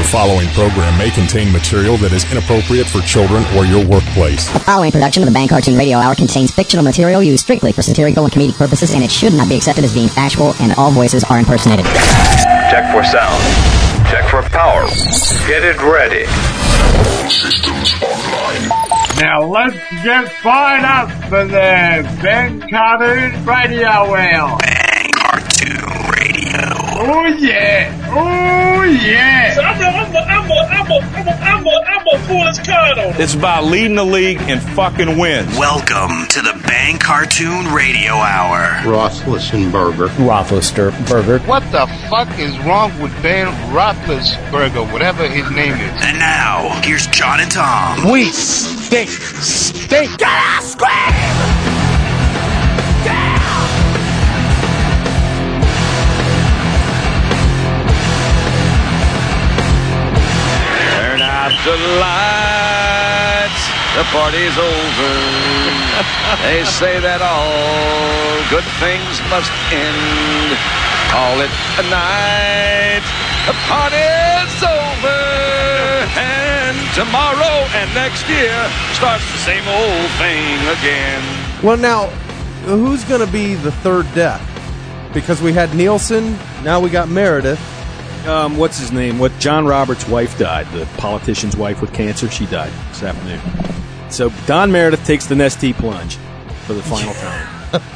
following program may contain material that is inappropriate for children or your workplace. The following production of the Bang Cartoon Radio Hour contains fictional material used strictly for satirical and comedic purposes, and it should not be accepted as being factual, and all voices are impersonated. Check for sound. Check for power. Get it ready. Systems online. Now let's get fired up for the Bang Cartoon Radio Hour. Bang Cartoon Radio. Oh yeah! Oh yeah! So I'm gonna pull this card on. It's about leading the league in fucking wins. Welcome to the Bang Cartoon Radio Hour. Roethlisberger. What the fuck is wrong with Ben Roethlisberger, whatever his name is? And now, here's John and Tom. We stink. Gotta scream! Turn out the lights, the party's over. They say that all good things must end. Call it a night, the party's over. And tomorrow and next year starts the same old thing again. Well, now, who's going to be the third death? Because we had Nielsen, now we got Meredith. What's his name? John Roberts' wife died. The politician's wife with cancer. She died this afternoon. So Don Meredith takes the Nestea plunge for the final time.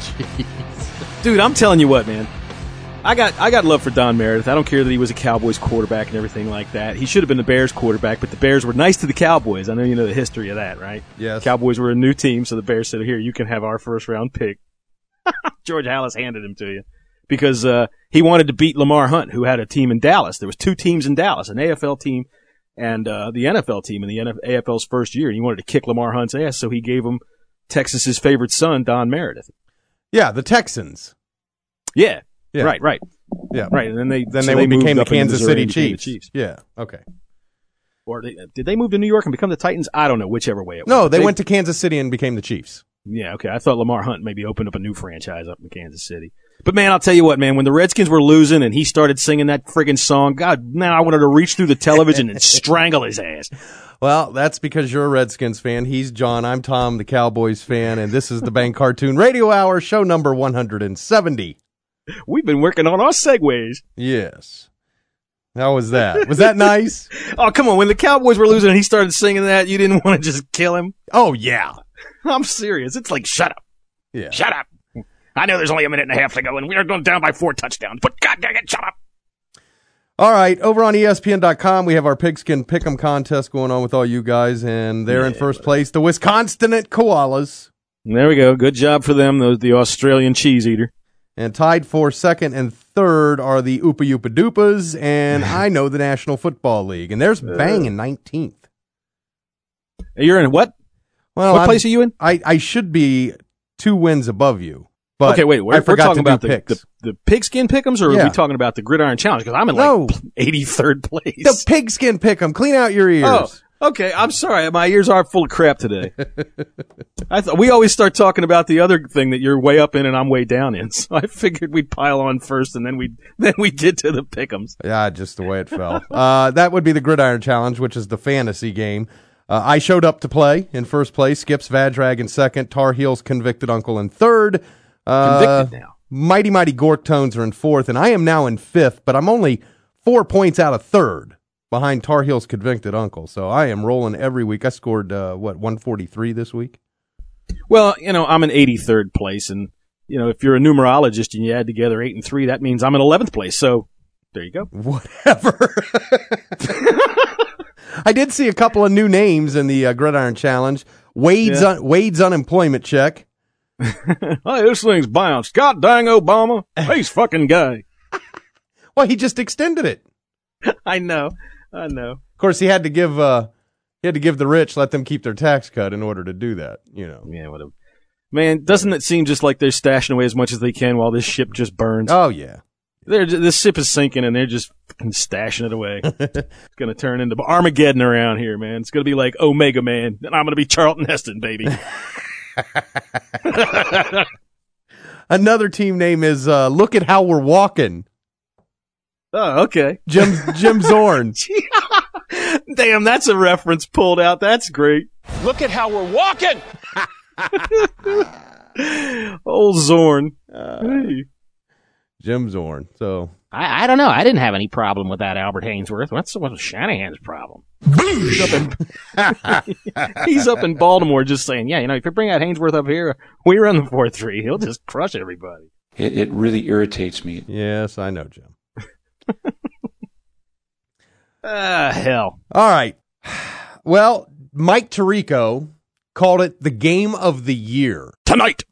Jeez. Dude, I'm telling you what, man. I got love for Don Meredith. I don't care that he was a Cowboys quarterback and everything like that. He should have been the Bears quarterback, but the Bears were nice to the Cowboys. I know you know the history of that, right? Yes. Cowboys were a new team, so the Bears said, here, you can have our first-round pick. George Halas handed him to you. Because he wanted to beat Lamar Hunt, who had a team in Dallas. There was two teams in Dallas, an AFL team and the NFL team in the AFL's first year. And he wanted to kick Lamar Hunt's ass, so he gave him Texas's favorite son, Don Meredith. Yeah, the Texans. Yeah. Right. Yeah, right. And then they became the Kansas City Chiefs. Yeah, okay. Or did they move to New York and become the Titans? I don't know, whichever way it was. No, they went to Kansas City and became the Chiefs. Yeah, okay. I thought Lamar Hunt maybe opened up a new franchise up in Kansas City. But, man, I'll tell you what, man, when the Redskins were losing and he started singing that friggin' song, God, man, I wanted to reach through the television and strangle his ass. Well, that's because you're a Redskins fan. He's John. I'm Tom, the Cowboys fan, and this is the Bang Cartoon Radio Hour, show number 170. We've been working on our segues. Yes. How was that? Was that nice? Oh, come on. When the Cowboys were losing and he started singing that, you didn't want to just kill him? Oh, yeah. I'm serious. It's like, shut up. Yeah. Shut up. I know there's only a minute and a half to go, and we're going down by 4 touchdowns, but God dang it, shut up. All right, over on ESPN.com, we have our Pigskin Pick'em contest going on with all you guys, and they're in first place, the Wisconsin Koalas. There we go. Good job for them, the Australian cheese eater. And tied for second and third are the Oopa Yoopa Doopas, and I know the National Football League. And there's Bang in 19th. You're in what? Well, what place are you in? I should be 2 wins above you. But okay, wait. We're talking about the Pigskin Pick'ems, or are we talking about the Gridiron Challenge? Because I'm in 83rd place. The Pigskin Pick'em. Clean out your ears. Oh, okay. I'm sorry. My ears are full of crap today. We always start talking about the other thing that you're way up in and I'm way down in. So I figured we'd pile on first, and then we get to the Pick'ems. Yeah, just the way it fell. That would be the Gridiron Challenge, which is the fantasy game. I showed up to play in first place. Skips Vadrag in second. Tar Heels Convicted Uncle in third. Convicted now. Mighty Gork Tones are in fourth, and I am now in fifth, but I'm only 4 points out of third behind Tar Heels Convicted Uncle. So I am rolling every week. I scored, 143 this week? Well, I'm in 83rd place, and, if you're a numerologist and you add together 8 and 3, that means I'm in 11th place. So there you go. Whatever. I did see a couple of new names in the Gridiron Challenge. Wade's unemployment check. Hey, this thing's bounced. God dang Obama. He's fucking gay. Well, he just extended it. I know. Of course, he had to give the rich, let them keep their tax cut in order to do that, Yeah, whatever. Man, doesn't it seem just like they're stashing away as much as they can while this ship just burns? Oh, yeah. This ship is sinking, and they're just fucking stashing it away. It's going to turn into Armageddon around here, man. It's going to be like Omega Man, and I'm going to be Charlton Heston, baby. Another team name is Look at How We're Walking. Oh, okay. Jim Zorn. Damn, that's a reference pulled out. That's great. Look at how we're walking. Old Zorn. Hey. Jim Zorn. So I don't know. I didn't have any problem with that Albert Hainsworth. What's Shanahan's problem? He's up in Baltimore just saying, yeah, if you bring out Hainsworth up here, we run the 4-3. He'll just crush everybody. It really irritates me. Yes, I know, Jim. Hell. All right. Well, Mike Tirico called it the game of the year. Tonight.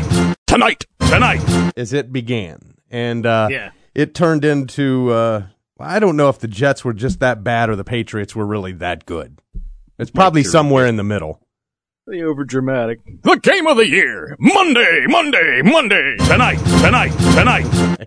As it began. And Yeah. it turned into, I don't know if the Jets were just that bad or the Patriots were really that good. It's probably somewhere in the middle. The overdramatic. The game of the year. Monday. Tonight.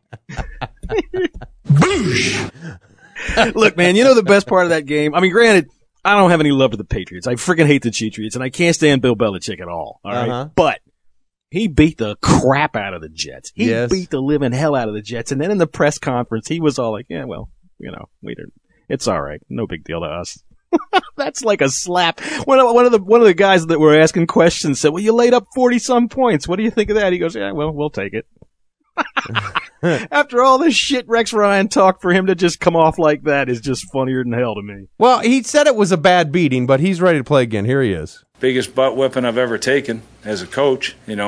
Boosh. Look, man, the best part of that game? I mean, granted, I don't have any love for the Patriots. I freaking hate the Cheatriots, and I can't stand Bill Belichick at all. All right? But he beat the crap out of the Jets. He beat the living hell out of the Jets. And then in the press conference, he was all like, yeah, well, it's all right. No big deal to us. That's like a slap. One of the guys that were asking questions said, well, you laid up 40-some points. What do you think of that? He goes, yeah, well, we'll take it. After all this shit Rex Ryan talked, for him to just come off like that is just funnier than hell to me. Well, he said it was a bad beating, but he's ready to play again. Here he is. Biggest butt whipping I've ever taken as a coach, in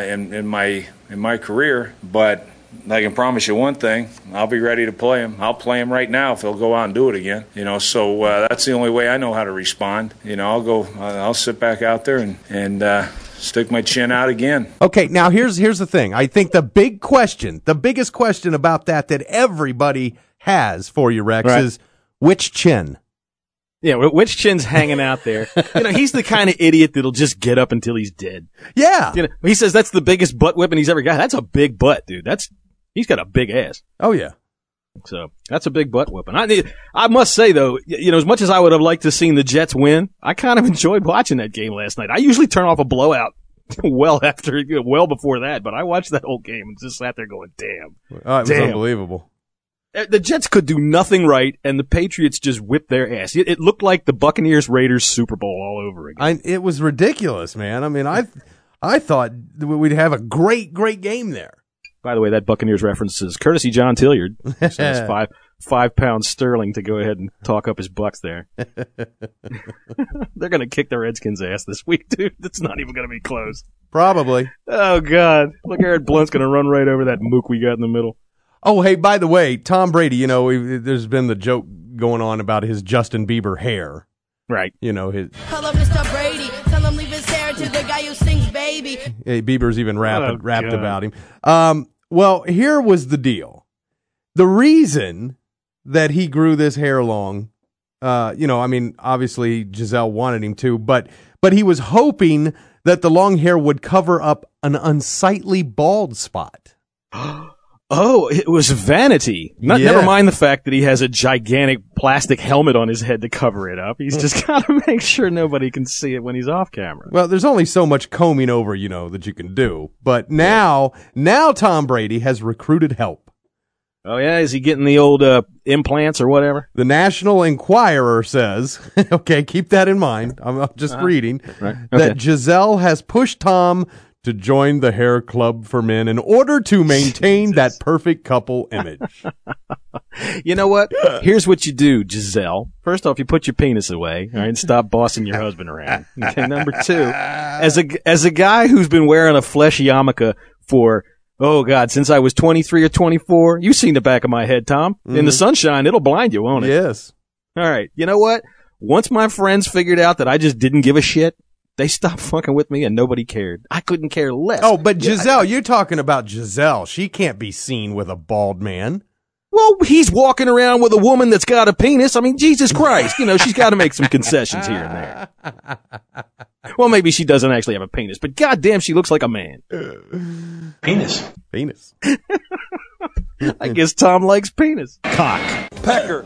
my career. But I can promise you one thing: I'll be ready to play him. I'll play him right now if he'll go out and do it again. So that's the only way I know how to respond. I'll sit back out there and stick my chin out again. Okay, now here's the thing. I think the biggest question about that everybody has for you, Rex, is which chin? Yeah, which chin's hanging out there? He's the kind of idiot that'll just get up until he's dead. Yeah. He says that's the biggest butt whipping he's ever got. That's a big butt, dude. He's got a big ass. Oh, yeah. So that's a big butt whipping. I must say, though, as much as I would have liked to have seen the Jets win, I kind of enjoyed watching that game last night. I usually turn off a blowout well before that, but I watched that whole game and just sat there going, damn. Oh, it was unbelievable. The Jets could do nothing right, and the Patriots just whipped their ass. It looked like the Buccaneers-Raiders Super Bowl all over again. It was ridiculous, man. I mean, I thought we'd have a great game there. By the way, that Buccaneers reference is courtesy John Tilliard. So it's 5 pounds sterling to go ahead and talk up his Bucks there. They're going to kick the Redskins' ass this week, dude. It's not even going to be close. Probably. Oh, God. Look, Eric Blunt's going to run right over that mook we got in the middle. Oh, hey, by the way, Tom Brady, there's been the joke going on about his Justin Bieber hair. Right. His. Hello, Mr. Brady. Tell him leave his hair to the guy who sings Baby. Hey, Bieber's even rapped about him. Well, here was the deal. The reason that he grew this hair long, obviously Giselle wanted him to, but he was hoping that the long hair would cover up an unsightly bald spot. Oh, it was vanity. Never mind the fact that he has a gigantic plastic helmet on his head to cover it up. He's just got to make sure nobody can see it when he's off camera. Well, there's only so much combing over, that you can do. But now Tom Brady has recruited help. Oh, yeah? Is he getting the old implants or whatever? The National Enquirer says, okay, keep that in mind. I'm just reading, that Giselle has pushed Tom to join the hair club for men in order to maintain that perfect couple image. You know what? Here's what you do, Giselle. First off, you put your penis away, all right, and stop bossing your husband around. Okay, number two, as a guy who's been wearing a flesh yarmulke for, oh God, since I was 23 or 24, you've seen the back of my head, Tom. Mm-hmm. In the sunshine, it'll blind you, won't it? Yes. All right, you know what? Once my friends figured out that I just didn't give a shit, they stopped fucking with me and nobody cared. I couldn't care less. Oh, but Giselle, you're talking about Giselle. She can't be seen with a bald man. Well, he's walking around with a woman that's got a penis. I mean, Jesus Christ. She's got to make some concessions here and there. Well, maybe she doesn't actually have a penis, but goddamn, she looks like a man. Penis. I guess Tom likes penis. Cock. Pecker.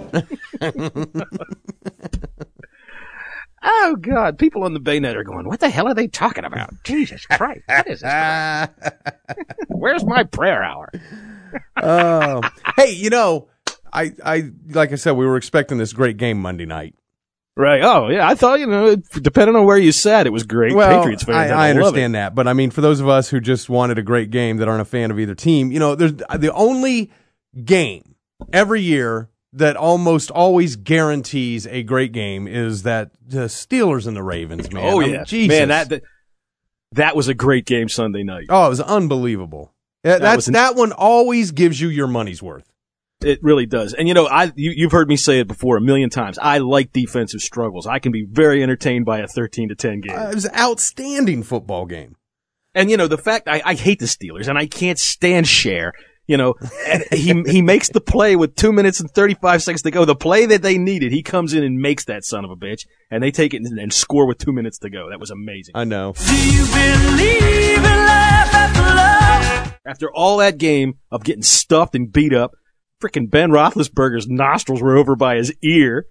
Oh, God. People on the Baynet are going, what the hell are they talking about? Jesus Christ. What is this? Where's my prayer hour? Hey, I like I said, we were expecting this great game Monday night. Right. Oh, yeah. I thought, depending on where you sat, it was great. Well, Patriots fans. I understand that. But, I mean, for those of us who just wanted a great game that aren't a fan of either team, there's the only game every year that almost always guarantees a great game is that the Steelers and the Ravens, man. Oh, yeah. Jesus. Man, that was a great game Sunday night. Oh, it was unbelievable. That one always gives you your money's worth. It really does. And, you've heard me say it before a million times. I like defensive struggles. I can be very entertained by a 13-10 game. It was an outstanding football game. And, the fact I hate the Steelers, and I can't stand Cher. And he makes the play with 2 minutes and 35 seconds to go. The play that they needed, he comes in and makes that son of a bitch, and they take it and score with 2 minutes to go. That was amazing. I know. Do you believe in life after love? After all that game of getting stuffed and beat up, frickin' Ben Roethlisberger's nostrils were over by his ear.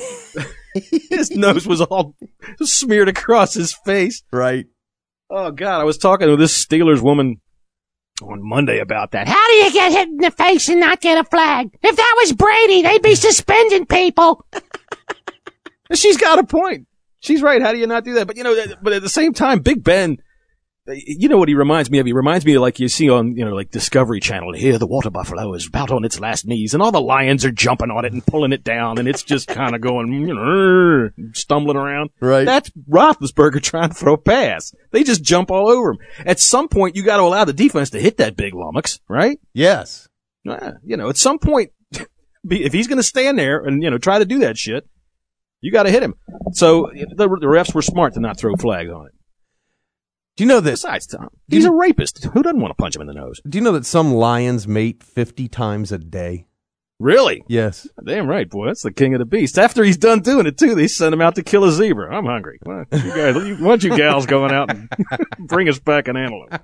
His nose was all smeared across his face. Right. Oh, God. I was talking to this Steelers woman on Monday about that. How do you get hit in the face and not get a flag? If that was Brady, they'd be suspending people. She's got a point. She's right. How do you not do that? But, but at the same time, Big Ben, you know what he reminds me of? He reminds me of like you see on, like Discovery Channel. Here, the water buffalo is about on its last knees, and all the lions are jumping on it and pulling it down, and it's just kind of going, stumbling around. Right. That's Roethlisberger trying to throw a pass. They just jump all over him. At some point, you got to allow the defense to hit that big lummox, right? Yes. At some point, if he's going to stand there and, try to do that shit, you got to hit him. So the refs were smart to not throw flags on it. Do you know that? Besides, Tom, he's a rapist. Who doesn't want to punch him in the nose? Do you know that some lions mate 50 times a day? Really? Yes. Damn right, boy. That's the king of the beast. After he's done doing it, too, they send him out to kill a zebra. I'm hungry. Why don't you gals going out and bring us back an antelope?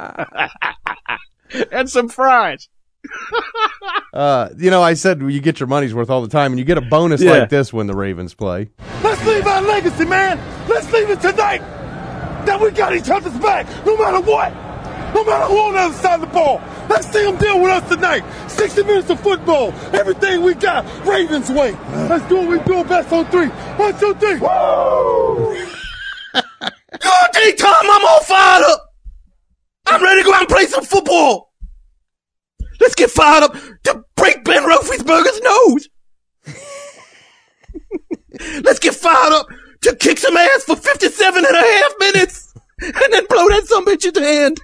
And some fries. I said you get your money's worth all the time, and you get a bonus like this when the Ravens play. Let's leave our legacy, man. Let's leave it tonight. That we got each other's back, no matter what. No matter who on the other side of the ball. Let's see them deal with us tonight. 60 minutes of football. Everything we got, Ravens way. Let's do what we do best on 3. 1, 2, 3. Woo! God dang, Tom, I'm all fired up. I'm ready to go out and play some football. Let's get fired up to break Ben Roethlisberger's nose. Let's get fired up to kick some ass for 57 and a half minutes and then blow that sumbitch at the end.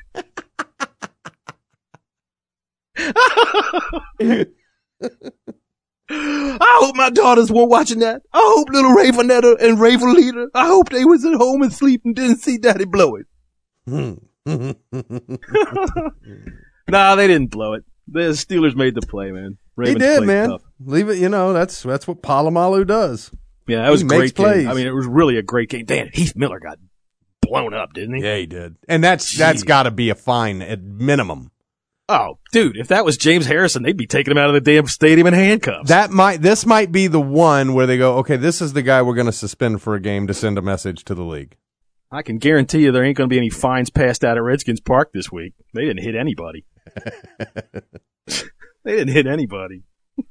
I hope my daughters were watching that. I hope little Ravenetta and Raven Leader, I hope they was at home and sleep and didn't see Daddy blow it. Nah, they didn't blow it. The Steelers made the play, man. Ravens he did, man. Tough. Leave it, that's what Palomalu does. Yeah, that was a great plays. game. I mean, it was really a great game. Dan, Heath Miller got blown up, didn't he? Yeah, he did. And that's got to be a fine at minimum. Oh, dude, if that was James Harrison, they'd be taking him out of the damn stadium in handcuffs. This might be the one where they go, okay, this is the guy we're going to suspend for a game to send a message to the league. I can guarantee you there ain't going to be any fines passed out at Redskins Park this week. They didn't hit anybody. They didn't hit anybody.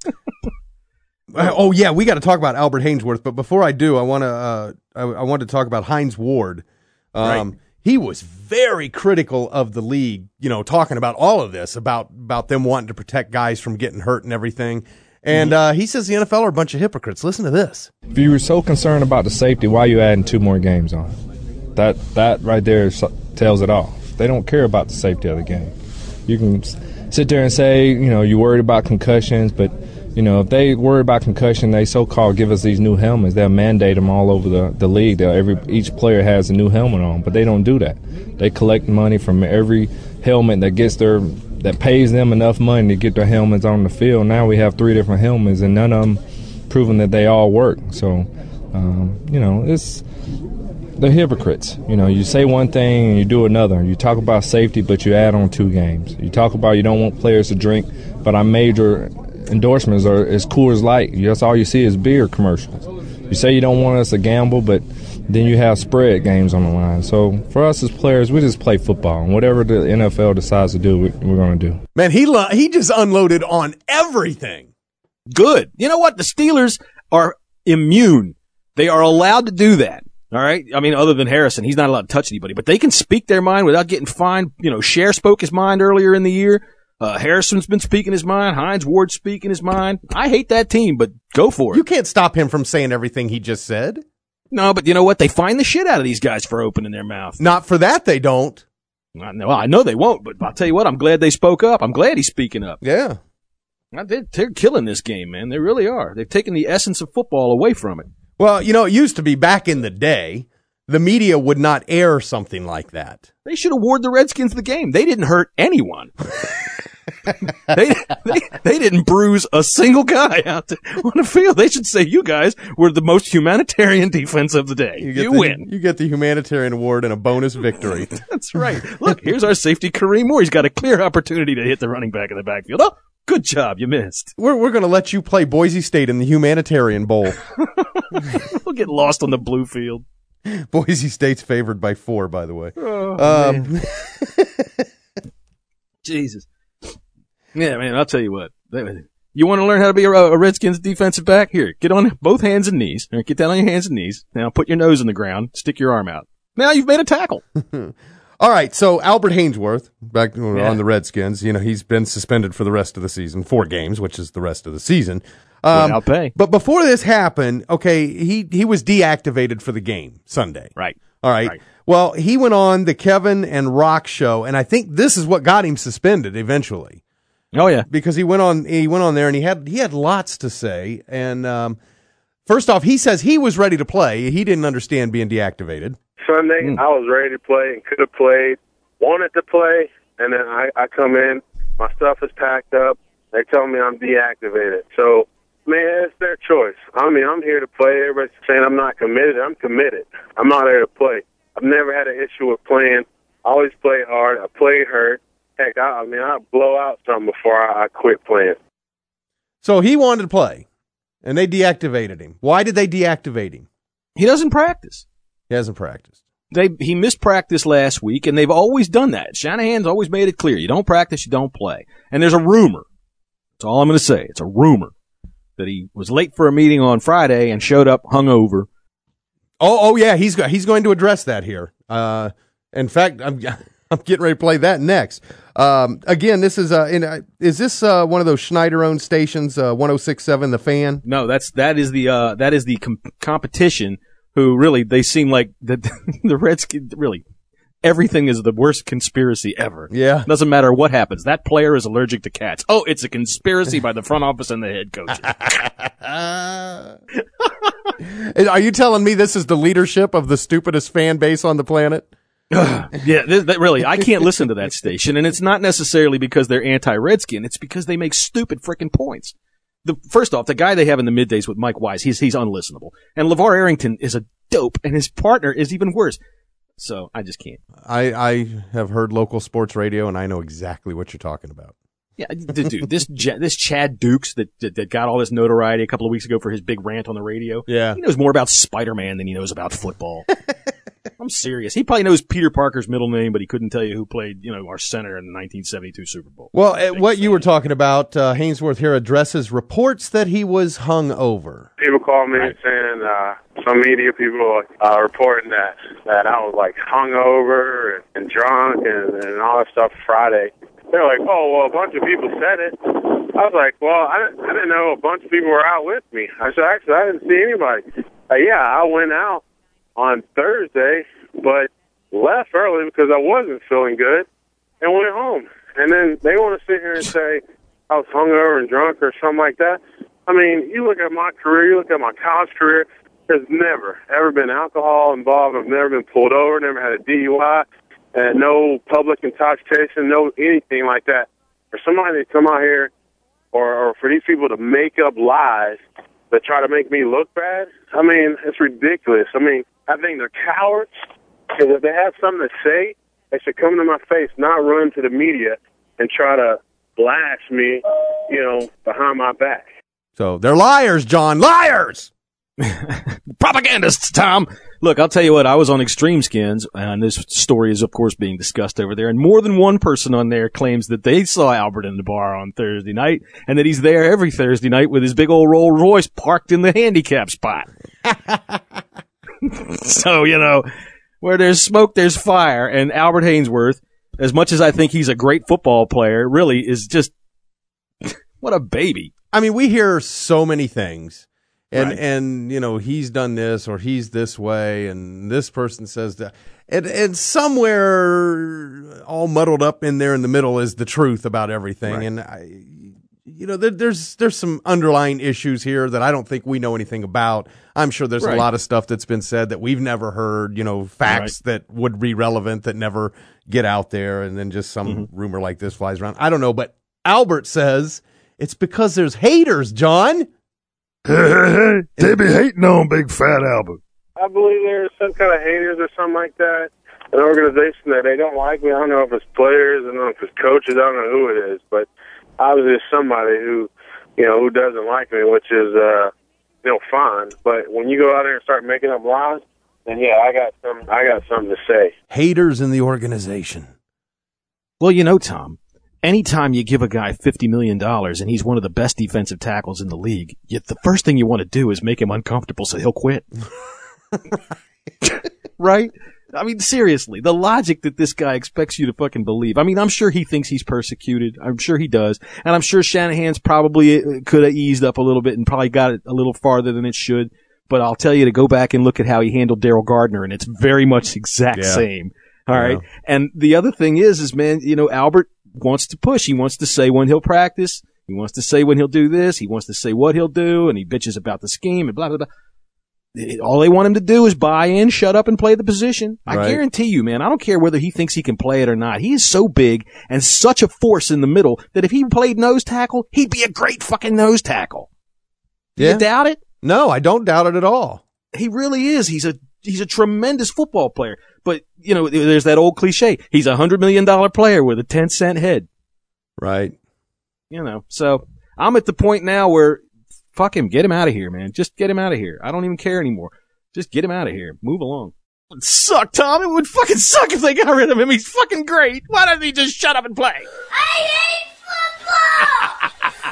Oh yeah, we got to talk about Albert Haynesworth, but before I do, I want to talk about Hines Ward. Right. He was very critical of the league, talking about all of this, about them wanting to protect guys from getting hurt and everything. And he says the NFL are a bunch of hypocrites. Listen to this. If you were so concerned about the safety, why are you adding 2 more games on? That right there tells it all. They don't care about the safety of the game. You can sit there and say, you're worried about concussions, but if they worry about concussion, they so-called give us these new helmets. They'll mandate them all over the league. Each player has a new helmet on, but they don't do that. They collect money from every helmet that pays them enough money to get their helmets on the field. Now we have 3 different helmets, and none of them proving that they all work. So, it's they're hypocrites. You say one thing and you do another. You talk about safety, but you add on 2 games. You talk about you don't want players to drink, but our major endorsements is Coors Light. That's all you see is beer commercials. You say you don't want us to gamble, but then you have spread games on the line. So for us as players, we just play football. And whatever the NFL decides to do, we're going to do. Man, he just unloaded on everything. Good. You know what? The Steelers are immune. They are allowed to do that. All right. I mean, other than Harrison, he's not allowed to touch anybody, but they can speak their mind without getting fined. You know, Cher spoke his mind earlier in the year. Harrison's been speaking his mind. Hines Ward's speaking his mind. I hate that team, but go for it. You can't stop him from saying everything he just said. No, but you know what? They find the shit out of these guys for opening their mouth. Not for that, they don't. I know they won't, but I'll tell you what, I'm glad they spoke up. I'm glad he's speaking up. Yeah. They're killing this game, man. They really are. They've taken the essence of football away from it. Well, you know, it used to be back in the day, the media would not air something like that. They should award the Redskins the game. They didn't hurt anyone. they didn't bruise a single guy out there on the field. They should say, you guys were the most humanitarian defense of the day. You win. You get the humanitarian award and a bonus victory. That's right. Look, here's our safety, Kareem Moore. He's got a clear opportunity to hit the running back in the backfield. Oh, good job. You missed. We're going to let you play Boise State in the Humanitarian Bowl. We'll get lost on the blue field. Boise State's favored by 4, by the way. Oh, Jesus. Yeah, man, I'll tell you what. You want to learn how to be a Redskins defensive back? Here, get on both hands and knees. Get down on your hands and knees. Now put your nose in the ground. Stick your arm out. Now you've made a tackle. All right, so Albert Hainsworth, back on the Redskins, you know, he's been suspended for the rest of the season, 4 games, which is the rest of the season. Without pay. But before this happened, okay, he was deactivated for the game Sunday. Right. All right. Well, he went on the Kevin and Rock show, and I think this is what got him suspended eventually. Oh yeah, because he went on there and he had lots to say. And first off, he says he was ready to play. He didn't understand being deactivated. Sunday, I was ready to play and could have played, wanted to play, and then I come in, my stuff is packed up. They tell me I'm deactivated. So, man, it's their choice. I mean, I'm here to play. Everybody's saying I'm not committed. I'm committed. I'm not here to play. I've never had an issue with playing. I always play hard. I play hurt. Heck, I blow out something before I quit playing. So he wanted to play, and they deactivated him. Why did they deactivate him? He doesn't practice. He hasn't practiced. He missed practice last week, and they've always done that. Shanahan's always made it clear. You don't practice, you don't play. And there's a rumor. That's all I'm going to say. It's a rumor that he was late for a meeting on Friday and showed up hungover. Oh yeah, he's going to address that here. In fact, I'm getting ready to play that next. Again, this is is this one of those Schneider-owned stations, 106.7 The Fan? No, that is the competition. Who really, they seem like the Redskins, really, everything is the worst conspiracy ever. Yeah. Doesn't matter what happens. That player is allergic to cats. Oh, it's a conspiracy by the front office and the head coach. Are you telling me this is the leadership of the stupidest fan base on the planet? Yeah, really, I can't listen to that station, and it's not necessarily because they're anti-Redskin. It's because they make stupid freaking points. First off, the guy they have in the middays with Mike Wise, he's unlistenable. And LeVar Arrington is a dope, and his partner is even worse. So I just can't. I have heard local sports radio, and I know exactly what you're talking about. Yeah, dude, this Chad Dukes that got all this notoriety a couple of weeks ago for his big rant on the radio. Yeah, he knows more about Spider-Man than he knows about football. I'm serious. He probably knows Peter Parker's middle name, but he couldn't tell you who played, our center in the 1972 Super Bowl. Well, what you were talking about, Hainsworth here addresses reports that he was hung over. People call me saying, some media people reporting that I was like hungover and drunk and all that stuff Friday. They're like, oh, well, a bunch of people said it. I was like, well, I didn't know a bunch of people were out with me. I said, actually, I didn't see anybody. Yeah, I went out on Thursday, but left early because I wasn't feeling good and went home. And then they want to sit here and say I was hungover and drunk or something like that. I mean, you look at my career, you look at my college career, there's never, ever been alcohol involved. I've never been pulled over, never had a DUI, and no public intoxication, no anything like that. For somebody to come out here or for these people to make up lies that try to make me look bad, I mean, it's ridiculous. I mean, I think they're cowards, because if they have something to say, they should come to my face, not run to the media and try to blast me, behind my back. So they're liars, John. Liars! Propagandists, Tom. Look, I'll tell you what, I was on Extreme Skins, and this story is, of course, being discussed over there, and more than one person on there claims that they saw Albert in the bar on Thursday night, and that he's there every Thursday night with his big old Rolls Royce parked in the handicap spot. So, where there's smoke, there's fire, and Albert Hainsworth, as much as I think he's a great football player, really is just, what a baby. I mean, we hear so many things. And, right. and, he's done this or he's this way and this person says that. And somewhere all muddled up in there in the middle is the truth about everything. Right. And there's some underlying issues here that I don't think we know anything about. I'm sure there's a lot of stuff that's been said that we've never heard, facts that would be relevant that never get out there. And then just some rumor like this flies around. I don't know. But Albert says it's because there's haters, John. They be hating on Big Fat Albert. I believe there's some kind of haters or something like that. An organization that they don't like me. I don't know if it's players, I don't know if it's coaches, I don't know who it is, but obviously it's somebody who, who doesn't like me, which is, fine. But when you go out there and start making up lies, then yeah, I got something to say. Haters in the organization. Well, Tom. Anytime you give a guy $50 million and he's one of the best defensive tackles in the league, the first thing you want to do is make him uncomfortable so he'll quit. Right? I mean, seriously, the logic that this guy expects you to fucking believe. I mean, I'm sure he thinks he's persecuted. I'm sure he does. And I'm sure Shanahan's probably could have eased up a little bit and probably got it a little farther than it should. But I'll tell you to go back and look at how he handled Daryl Gardner, and it's very much the exact same. All right? And the other thing is, man, Albert wants to push. He wants to say when he'll practice. He wants to say when he'll do this. He wants to say what he'll do, and he bitches about the scheme and blah, blah, blah. All they want him to do is buy in, shut up, and play the position. I guarantee you, man, I don't care whether he thinks he can play it or not. He is so big and such a force in the middle that if he played nose tackle, he'd be a great fucking nose tackle. Do you doubt it? No, I don't doubt it at all. He really is. He's a tremendous football player. But, there's that old cliche. He's a $100 million player with a 10-cent head. Right. So I'm at the point now where, fuck him, get him out of here, man. Just get him out of here. I don't even care anymore. Just get him out of here. Move along. It would suck, Tom. It would fucking suck if they got rid of him. He's fucking great. Why doesn't he just shut up and play? I hate football!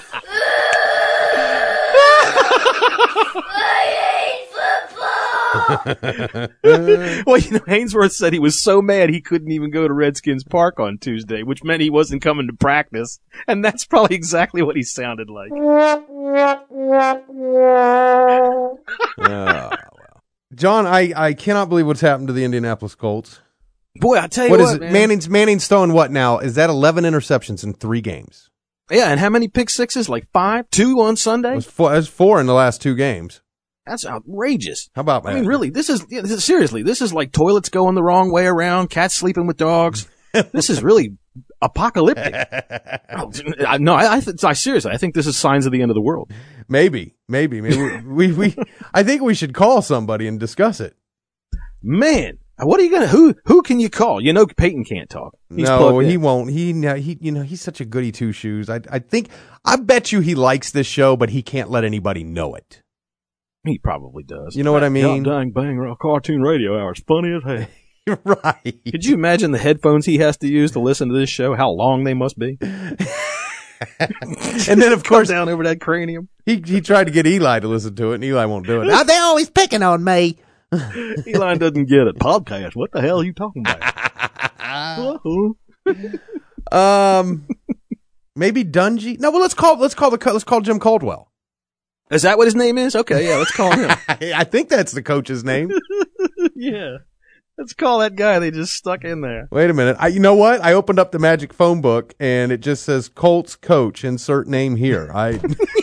Well, Hainsworth said he was so mad he couldn't even go to Redskins Park on Tuesday, which meant he wasn't coming to practice. And that's probably exactly what he sounded like. John, I cannot believe what's happened to the Indianapolis Colts. Boy, I tell you what is it? Man. Manning's throwing what now? Is that 11 interceptions in 3 games? Yeah, and how many pick sixes? Like 5? 2 on Sunday? It was 4 in the last 2 games. That's outrageous. How about that? I mean, really, this is seriously, this is like toilets going the wrong way around, cats sleeping with dogs. This is really apocalyptic. No, I seriously, I think this is signs of the end of the world. Maybe we I think we should call somebody and discuss it. Man, what are you gonna? Who can you call? Peyton can't talk. No, he won't. He's such a goody two shoes. I bet you he likes this show, but he can't let anybody know it. He probably does. You know what I mean? Dang bang cartoon radio hour is funny as hell. Right. Could you imagine the headphones he has to use to listen to this show? How long they must be. And then, of course, down over that cranium. He tried to get Eli to listen to it, and Eli won't do it. Now they're always picking on me. Eli doesn't get it. Podcast. What the hell are you talking about? Maybe Dungy. No, well, let's call Jim Caldwell. Is that what his name is? Okay, yeah, let's call him. I think that's the coach's name. Yeah. Let's call that guy they just stuck in there. Wait a minute. You know what? I opened up the magic phone book, and it just says Colts coach, insert name here. But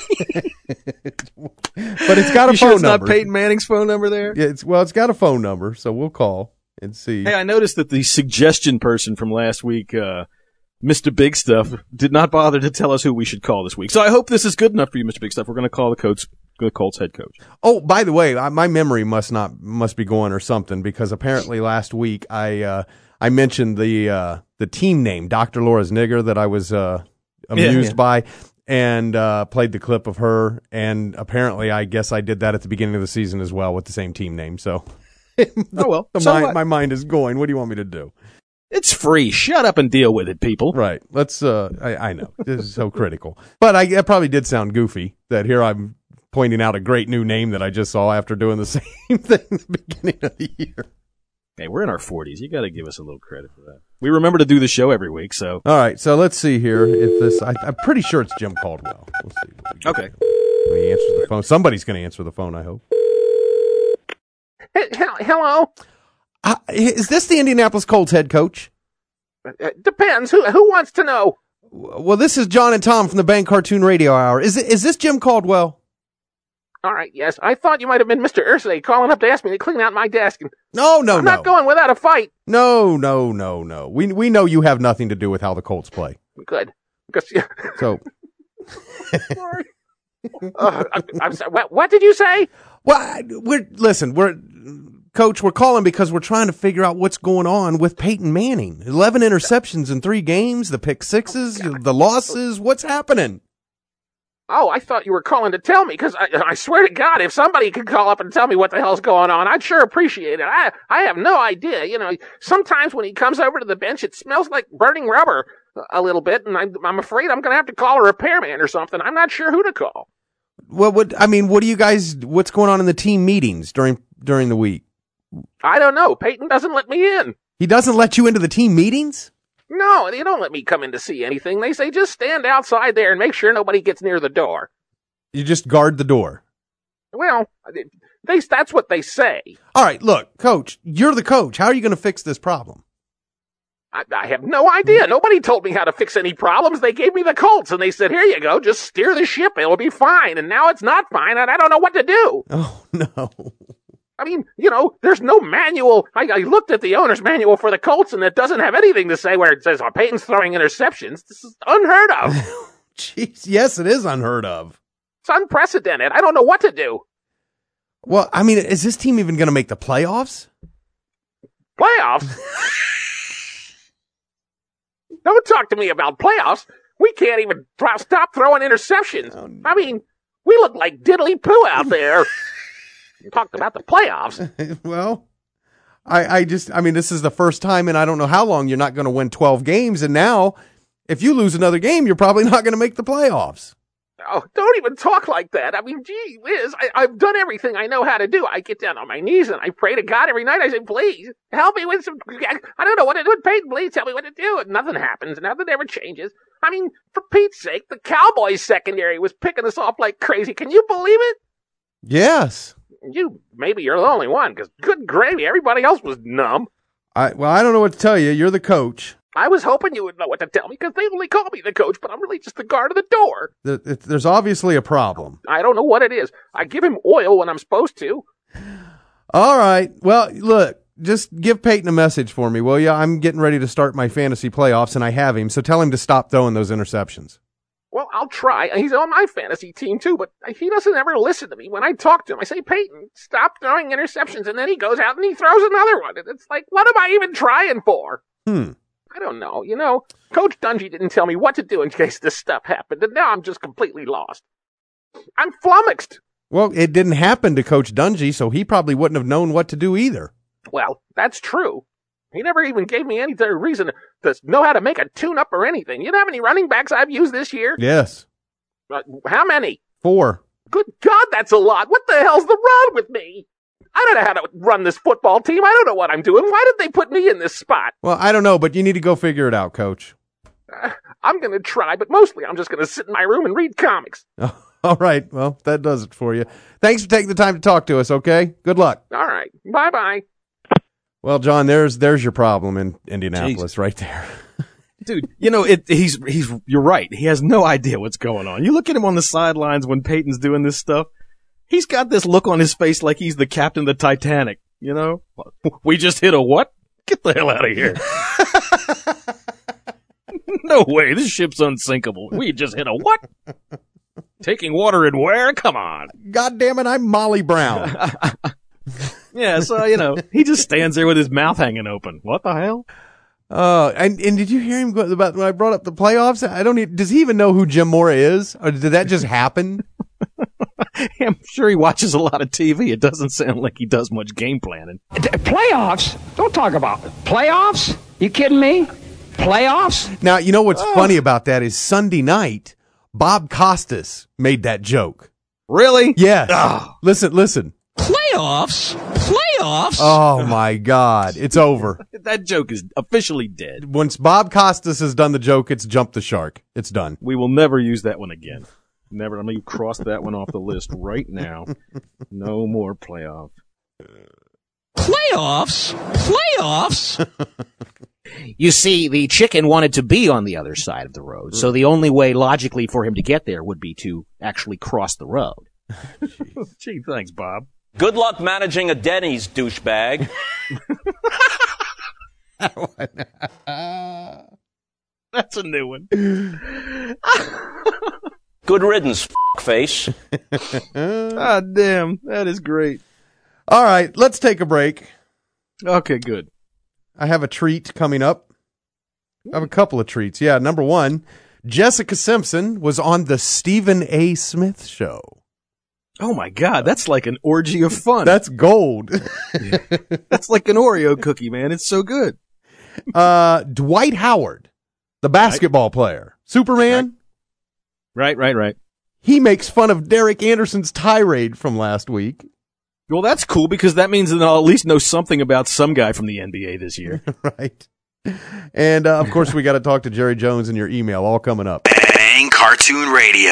it's got a phone number. It's not Peyton Manning's phone number there? Yeah, it's got a phone number, so we'll call and see. Hey, I noticed that the suggestion person from last week, Mr. Big Stuff, did not bother to tell us who we should call this week. So I hope this is good enough for you, Mr. Big Stuff. We're going to call the Colts head coach. Oh, by the way, my memory must be going or something, because apparently last week I mentioned the team name, Dr. Laura's Nigger, that I was amused by, and played the clip of her. And apparently, I guess I did that at the beginning of the season as well with the same team name. So My mind is going. What do you want me to do? It's free. Shut up and deal with it, people. Right. Let's, I know. This is so critical. But it probably did sound goofy that here I'm pointing out a great new name that I just saw after doing the same thing at the beginning of the year. Hey, we're in our 40s. You got to give us a little credit for that. We remember to do the show every week, so. All right. So let's see here if this, I'm pretty sure it's Jim Caldwell. Let's see. Okay. When he answers the phone. Somebody's going to answer the phone, I hope. Hello? Is this the Indianapolis Colts head coach? Depends. Who wants to know? Well, this is John and Tom from the Bang Cartoon Radio Hour. Is this Jim Caldwell? All right, yes. I thought you might have been Mr. Ursay calling up to ask me to clean out my desk. No. I'm not going without a fight. No. We know you have nothing to do with how the Colts play. Good. So. Sorry. I'm sorry. What did you say? Well, Coach, we're calling because we're trying to figure out what's going on with Peyton Manning. 11 interceptions in 3 games, the pick sixes, the losses. What's happening? Oh, I thought you were calling to tell me, because I swear to God, if somebody could call up and tell me what the hell's going on, I'd sure appreciate it. I have no idea. You know, sometimes when he comes over to the bench, it smells like burning rubber a little bit, and I'm afraid I'm going to have to call a repairman or something. I'm not sure who to call. Well, what's going on in the team meetings during the week? I don't know. Peyton doesn't let me in. He doesn't let you into the team meetings? No, they don't let me come in to see anything. They say just stand outside there and make sure nobody gets near the door. You just guard the door? Well, that's what they say. All right, look, Coach, you're the coach. How are you going to fix this problem? I have no idea. Nobody told me how to fix any problems. They gave me the Colts, and they said, here you go, just steer the ship. It'll be fine. And now it's not fine, and I don't know what to do. Oh, no. I mean, you know, there's no manual. I looked at the owner's manual for the Colts, and it doesn't have anything to say where it says, Peyton's throwing interceptions. This is unheard of. Jeez, yes, it is unheard of. It's unprecedented. I don't know what to do. Well, I mean, is this team even going to make the playoffs? Playoffs? Don't talk to me about playoffs. We can't even stop throwing interceptions. Oh, no. I mean, we look like diddly poo out there. You talked about the playoffs. Well, I mean, this is the first time in I don't know how long you're not going to win 12 games. And now, if you lose another game, you're probably not going to make the playoffs. Oh, don't even talk like that. I mean, gee whiz, I've done everything I know how to do. I get down on my knees and I pray to God every night. I say, please, help me with some, I don't know what to do with Peyton. Please tell me what to do. And nothing happens. Nothing ever changes. I mean, for Pete's sake, the Cowboys secondary was picking us off like crazy. Can you believe it? Yes. Maybe you're the only one, because good gravy, everybody else was numb. I don't know what to tell you. You're the coach. I was hoping you would know what to tell me, because they only call me the coach, but I'm really just the guard of the door. There's obviously a problem. I don't know what it is. I give him oil when I'm supposed to. All right. Well, look, just give Peyton a message for me, will you? I'm getting ready to start my fantasy playoffs, and I have him, so tell him to stop throwing those interceptions. Well, I'll try. He's on my fantasy team, too, but he doesn't ever listen to me. When I talk to him, I say, Peyton, stop throwing interceptions, and then he goes out and he throws another one. It's like, what am I even trying for? I don't know. You know, Coach Dungy didn't tell me what to do in case this stuff happened, and now I'm just completely lost. I'm flummoxed. Well, it didn't happen to Coach Dungy, so he probably wouldn't have known what to do either. Well, that's true. He never even gave me any reason to know how to make a tune-up or anything. You know how many running backs I've used this year? Yes. How many? 4. Good God, that's a lot. What the hell's the wrong with me? I don't know how to run this football team. I don't know what I'm doing. Why did they put me in this spot? Well, I don't know, but you need to go figure it out, Coach. I'm going to try, but mostly I'm just going to sit in my room and read comics. All right. Well, that does it for you. Thanks for taking the time to talk to us, okay? Good luck. All right. Bye-bye. Well, John, there's your problem in Indianapolis. Jeez. Right there. Dude, you know, you're right. He has no idea what's going on. You look at him on the sidelines when Peyton's doing this stuff. He's got this look on his face like he's the captain of the Titanic, you know? We just hit a what? Get the hell out of here. No way. This ship's unsinkable. We just hit a what? Taking water in where? Come on. God damn it, I'm Molly Brown. Yeah, so, you know, he just stands there with his mouth hanging open. What the hell? And did you hear him go about when I brought up the playoffs? Does he even know who Jim Mora is? Or did that just happen? I'm sure he watches a lot of TV. It doesn't sound like he does much game planning. Playoffs? Don't talk about it. Playoffs? You kidding me? Playoffs? Now, you know what's funny about that is Sunday night, Bob Costas made that joke. Really? Yes. Listen. Playoffs? Oh, my God. It's over. That joke is officially dead. Once Bob Costas has done the joke, it's jumped the shark. It's done. We will never use that one again. Never. I'm going to cross that one off the list right now. No more playoff. Playoffs? You see, the chicken wanted to be on the other side of the road, so the only way logically for him to get there would be to actually cross the road. Gee, thanks, Bob. Good luck managing a Denny's, douchebag. That's a new one. Good riddance, face. Ah, damn. That is great. All right, let's take a break. Okay, good. I have a treat coming up. I have a couple of treats. Yeah, number one, Jessica Simpson was on the Stephen A. Smith Show. Oh, my God. That's like an orgy of fun. That's gold. That's like an Oreo cookie, man. It's so good. Dwight Howard, the basketball player, Superman. Right. He makes fun of Derek Anderson's tirade from last week. Well, that's cool because that means that I'll at least know something about some guy from the NBA this year. Right. And, of course, we got to talk to Jerry Jones in your email, all coming up. Bang Cartoon Radio.